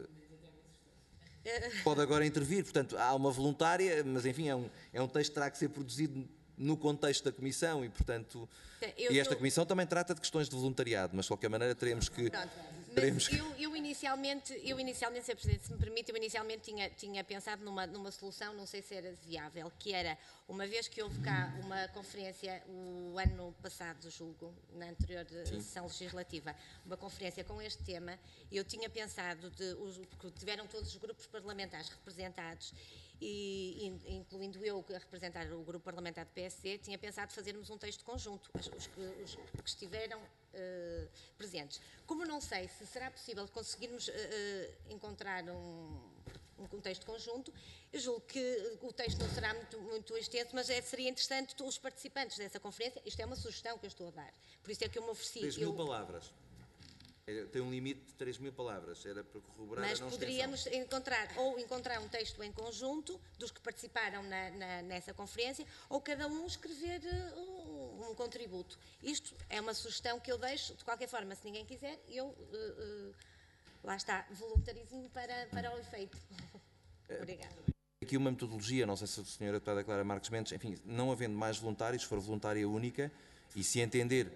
pode agora intervir. Portanto, há uma voluntária, mas, enfim, é um, é um texto que terá que ser produzido no contexto da Comissão e, portanto, eu, e esta eu... Comissão também trata de questões de voluntariado, mas de qualquer maneira teremos que... Teremos que... Eu, eu inicialmente, eu inicialmente, senhor Presidente, se me permite, eu inicialmente tinha, tinha pensado numa, numa solução, não sei se era viável, que era, uma vez que houve cá uma conferência, o ano passado, julgo, na anterior Sim. sessão legislativa, uma conferência com este tema, eu tinha pensado, de, os, que tiveram todos os grupos parlamentares representados, e incluindo eu a representar o grupo parlamentar do P S D, tinha pensado fazermos um texto conjunto, os, os, os que estiveram uh, presentes. Como não sei se será possível conseguirmos uh, encontrar um, um texto conjunto, eu julgo que o texto não será muito, muito extenso, mas é, seria interessante os participantes dessa conferência, isto é uma sugestão que eu estou a dar, por isso é que eu me ofereci. três mil eu, palavras. Tem um limite de três mil palavras, era para corroborar Mas a não poderíamos extensão. encontrar, ou encontrar um texto em conjunto dos que participaram na, na, nessa conferência, ou cada um escrever uh, um contributo. Isto é uma sugestão que eu deixo, de qualquer forma, se ninguém quiser, eu, uh, uh, lá está, voluntarizo-me para, para o efeito. Obrigada. Aqui uma metodologia, não sei se a senhora Deputada Clara Marques Mendes, enfim, não havendo mais voluntários, se for voluntária única, e se entender...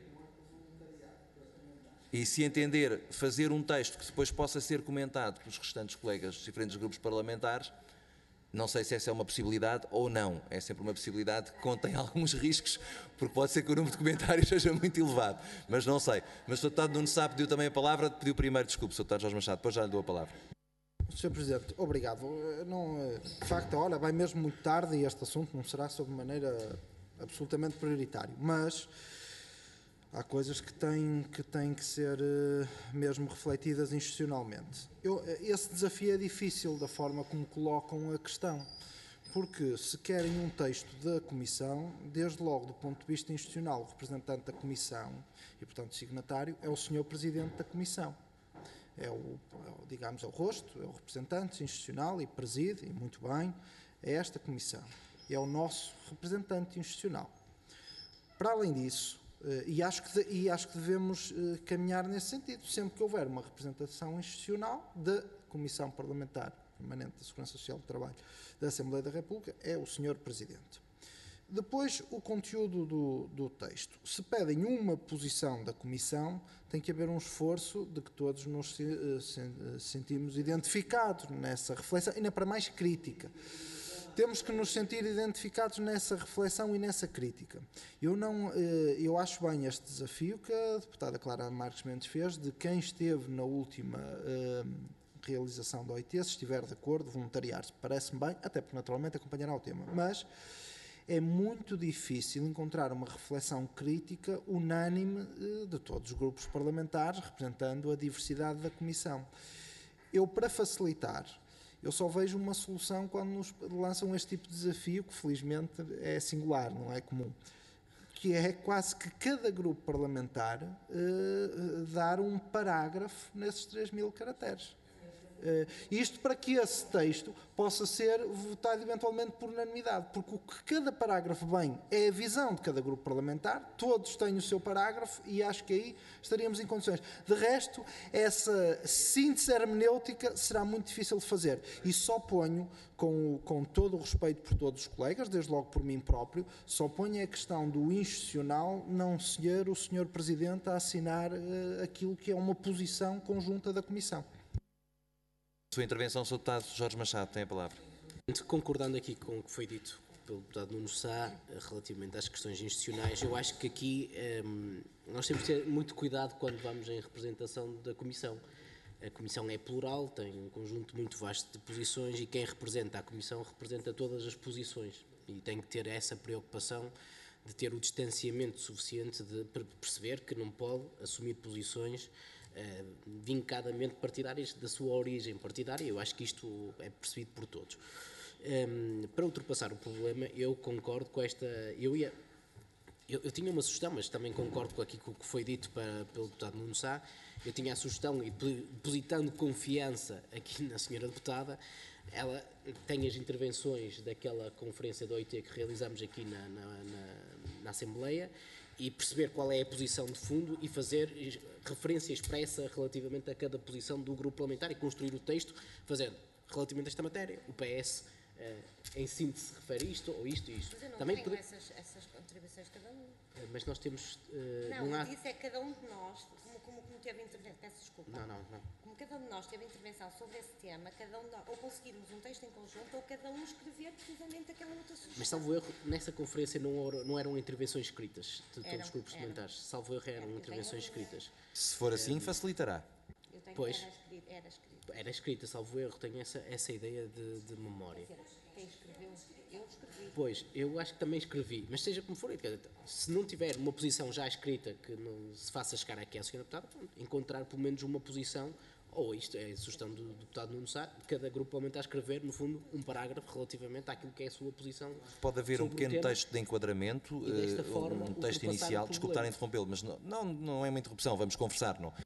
E se entender fazer um texto que depois possa ser comentado pelos restantes colegas dos diferentes grupos parlamentares, não sei se essa é uma possibilidade ou não. É sempre uma possibilidade que contém alguns riscos, porque pode ser que o número de comentários seja muito elevado. Mas não sei. Mas o senhor Deputado Nuno Sá pediu também a palavra, pediu primeiro desculpe, senhor Deputado Jorge Machado, depois já lhe dou a palavra. senhor Presidente, obrigado. Não, de facto, olha, vai mesmo muito tarde e este assunto não será sob maneira absolutamente prioritário, mas... há coisas que têm que, têm que ser uh, mesmo refletidas institucionalmente. Eu, esse desafio é difícil da forma como colocam a questão, porque se querem um texto da Comissão, desde logo do ponto de vista institucional, o representante da Comissão e, portanto, signatário, é o senhor Presidente da Comissão. É o, é o, digamos, é o rosto, é o representante institucional e preside, e muito bem, é esta Comissão. É o nosso representante institucional. Para além disso, Uh, e, acho que de, e acho que devemos uh, caminhar nesse sentido. Sempre que houver uma representação institucional da Comissão Parlamentar Permanente da Segurança Social do Trabalho da Assembleia da República, é o senhor Presidente. Depois, o conteúdo do, do texto. Se pedem uma posição da Comissão, tem que haver um esforço de que todos nos se, uh, se, uh, sentimos identificados nessa reflexão, ainda para mais crítica. Temos que nos sentir identificados nessa reflexão e nessa crítica. Eu, não, eu acho bem este desafio que a deputada Clara Marques Mendes fez, de quem esteve na última uh, realização da O I T, se estiver de acordo, voluntariar-se. Parece-me bem, até porque naturalmente acompanhará o tema. Mas é muito difícil encontrar uma reflexão crítica unânime uh, de todos os grupos parlamentares, representando a diversidade da Comissão. Eu, para facilitar... eu só vejo uma solução quando nos lançam este tipo de desafio, que felizmente é singular, não é comum, que é quase que cada grupo parlamentar uh, dar um parágrafo nesses três mil caracteres. Uh, isto para que esse texto possa ser votado eventualmente por unanimidade, porque o que cada parágrafo vem é a visão de cada grupo parlamentar, todos têm o seu parágrafo e acho que aí estaríamos em condições. De resto, essa síntese hermenêutica será muito difícil de fazer e só ponho, com, com todo o respeito por todos os colegas, desde logo por mim próprio, só ponho a questão do institucional não ser o senhor Presidente a assinar uh, aquilo que é uma posição conjunta da Comissão. Sua intervenção, senhor Deputado Jorge Machado, tem a palavra. Concordando aqui com o que foi dito pelo Deputado Nuno Sá, relativamente às questões institucionais, eu acho que aqui um, nós temos que ter muito cuidado quando vamos em representação da Comissão. A Comissão é plural, tem um conjunto muito vasto de posições e quem representa a Comissão representa todas as posições e tem que ter essa preocupação de ter o distanciamento suficiente de perceber que não pode assumir posições eh, vincadamente partidárias da sua origem partidária. Eu acho que isto é percebido por todos. Um, para ultrapassar o problema, eu concordo com esta... Eu ia... Eu, eu tinha uma sugestão, mas também concordo com aquilo que foi dito para, pelo deputado Nuno Sá. Eu tinha a sugestão, e depositando confiança aqui na senhora deputada, ela tem as intervenções daquela conferência da O I T que realizamos aqui na, na, na, na Assembleia e perceber qual é a posição de fundo e fazer referência expressa relativamente a cada posição do grupo parlamentar e construir o texto fazendo, relativamente a esta matéria, o P S uh, em síntese refere isto ou isto e isto. Mas eu não Também tenho pode... essas, essas contribuições de cada um. Mas nós temos... Uh, não, não há... eu disse é que cada um de nós, como, como, como teve intervenção, peço desculpa. Não, não, não. Como cada um de nós teve intervenção sobre esse tema, cada um de nós, ou conseguirmos um texto em conjunto, ou cada um escrever precisamente aquela outra sugestão. Mas, salvo erro, nessa conferência não, não eram intervenções escritas de todos eram, os grupos parlamentares. Salvo erro, eram Era, intervenções tenho, escritas. Se for assim, facilitará. Eu tenho, Pois. Era escrita, era escrita. Era escrita, salvo erro, tenho essa, essa ideia de, de memória. Quem escreveu? Eu escrevi. Pois, eu acho que também escrevi, mas seja como for, se não tiver uma posição já escrita que não se faça chegar aqui à senhora deputada, encontrar pelo menos uma posição, ou isto é a sugestão do deputado Nuno Sá, cada grupo parlamentar escrever, no fundo, um parágrafo relativamente àquilo que é a sua posição. Pode haver um pequeno tema, texto de enquadramento, e desta uh, forma, um texto inicial, desculpe estar a interrompê-lo, mas não, não, não é uma interrupção, vamos conversar, não?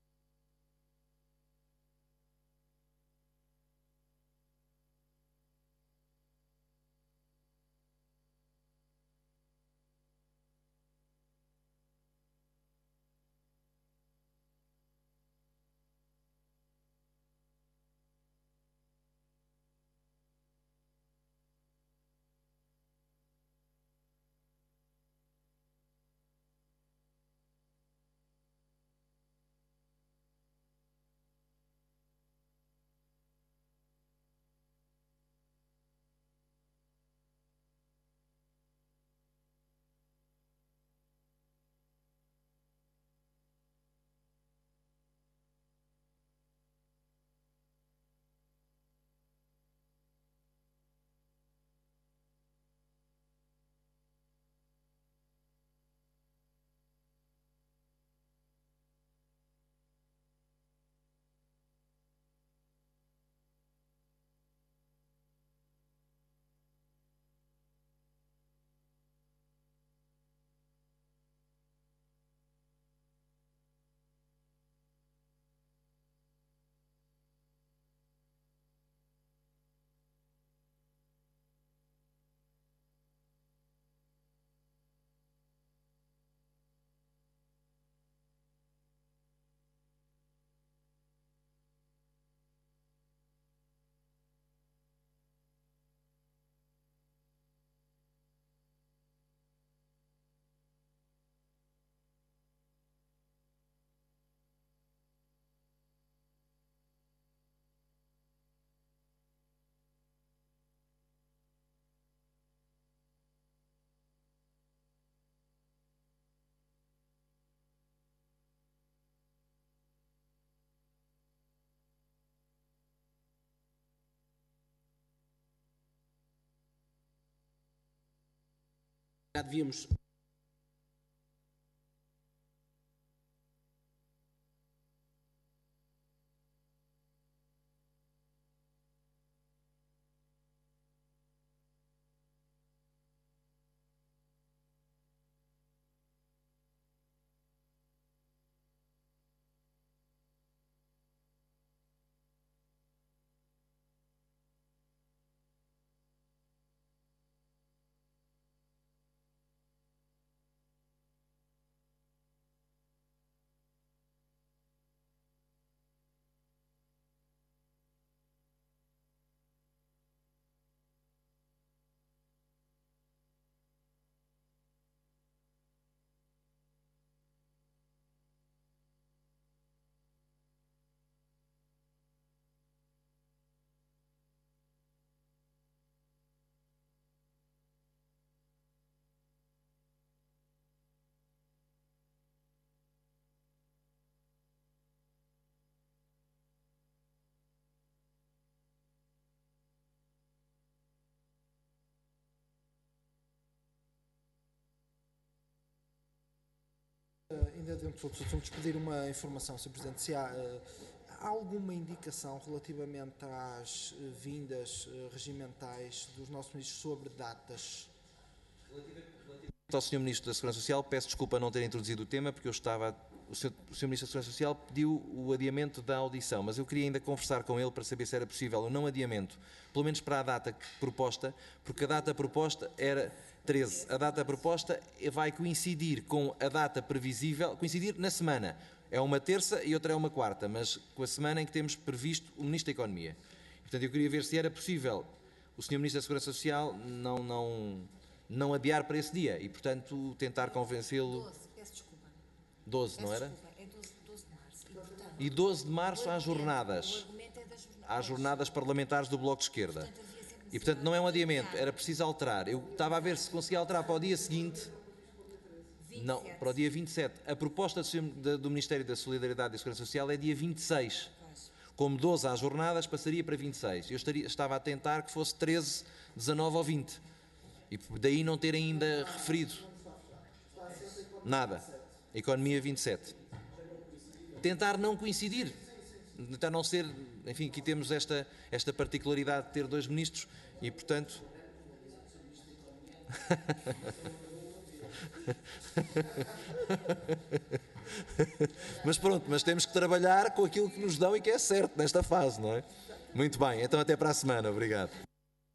Já devíamos... ainda dentro de outros assuntos, pedir uma informação, senhor Presidente, se há, uh, há alguma indicação relativamente às uh, vindas uh, regimentais dos nossos ministros sobre datas? Ao senhor Ministro da Segurança Social, peço desculpa não ter introduzido o tema, porque eu estava... O senhor, o senhor Ministro da Segurança Social pediu o adiamento da audição, mas eu queria ainda conversar com ele para saber se era possível o não adiamento, pelo menos para a data proposta, porque a data proposta era treze. A data proposta vai coincidir com a data previsível, coincidir na semana. É uma terça e outra é uma quarta, mas com a semana em que temos previsto o Ministro da Economia. Portanto, eu queria ver se era possível o senhor Ministro da Segurança Social não... não não adiar para esse dia e, portanto, tentar convencê-lo... doze, peço desculpa. doze, Peço não era? Desculpa, é doze, doze de março. E, portanto, e doze de março há jornadas. O argumento é das jornadas. Há jornadas parlamentares do Bloco de Esquerda. Portanto, havia sempre E, portanto, não é um adiamento, necessidade. era preciso alterar. Eu estava a ver se conseguia alterar para o dia seguinte... Não, para o dia vinte e sete. A proposta do Ministério da Solidariedade e da Segurança Social é dia vinte e seis. Como doze há jornadas, passaria para vinte e seis. Eu estaria, estava a tentar que fosse treze, dezanove ou vinte. E daí não ter ainda referido nada. Economia vinte e sete. Tentar não coincidir. Tentar não ser... Enfim, aqui temos esta, esta particularidade de ter dois ministros e, portanto... Mas pronto, mas temos que trabalhar com aquilo que nos dão e que é certo nesta fase, não é? Muito bem, então até para a semana. Obrigado.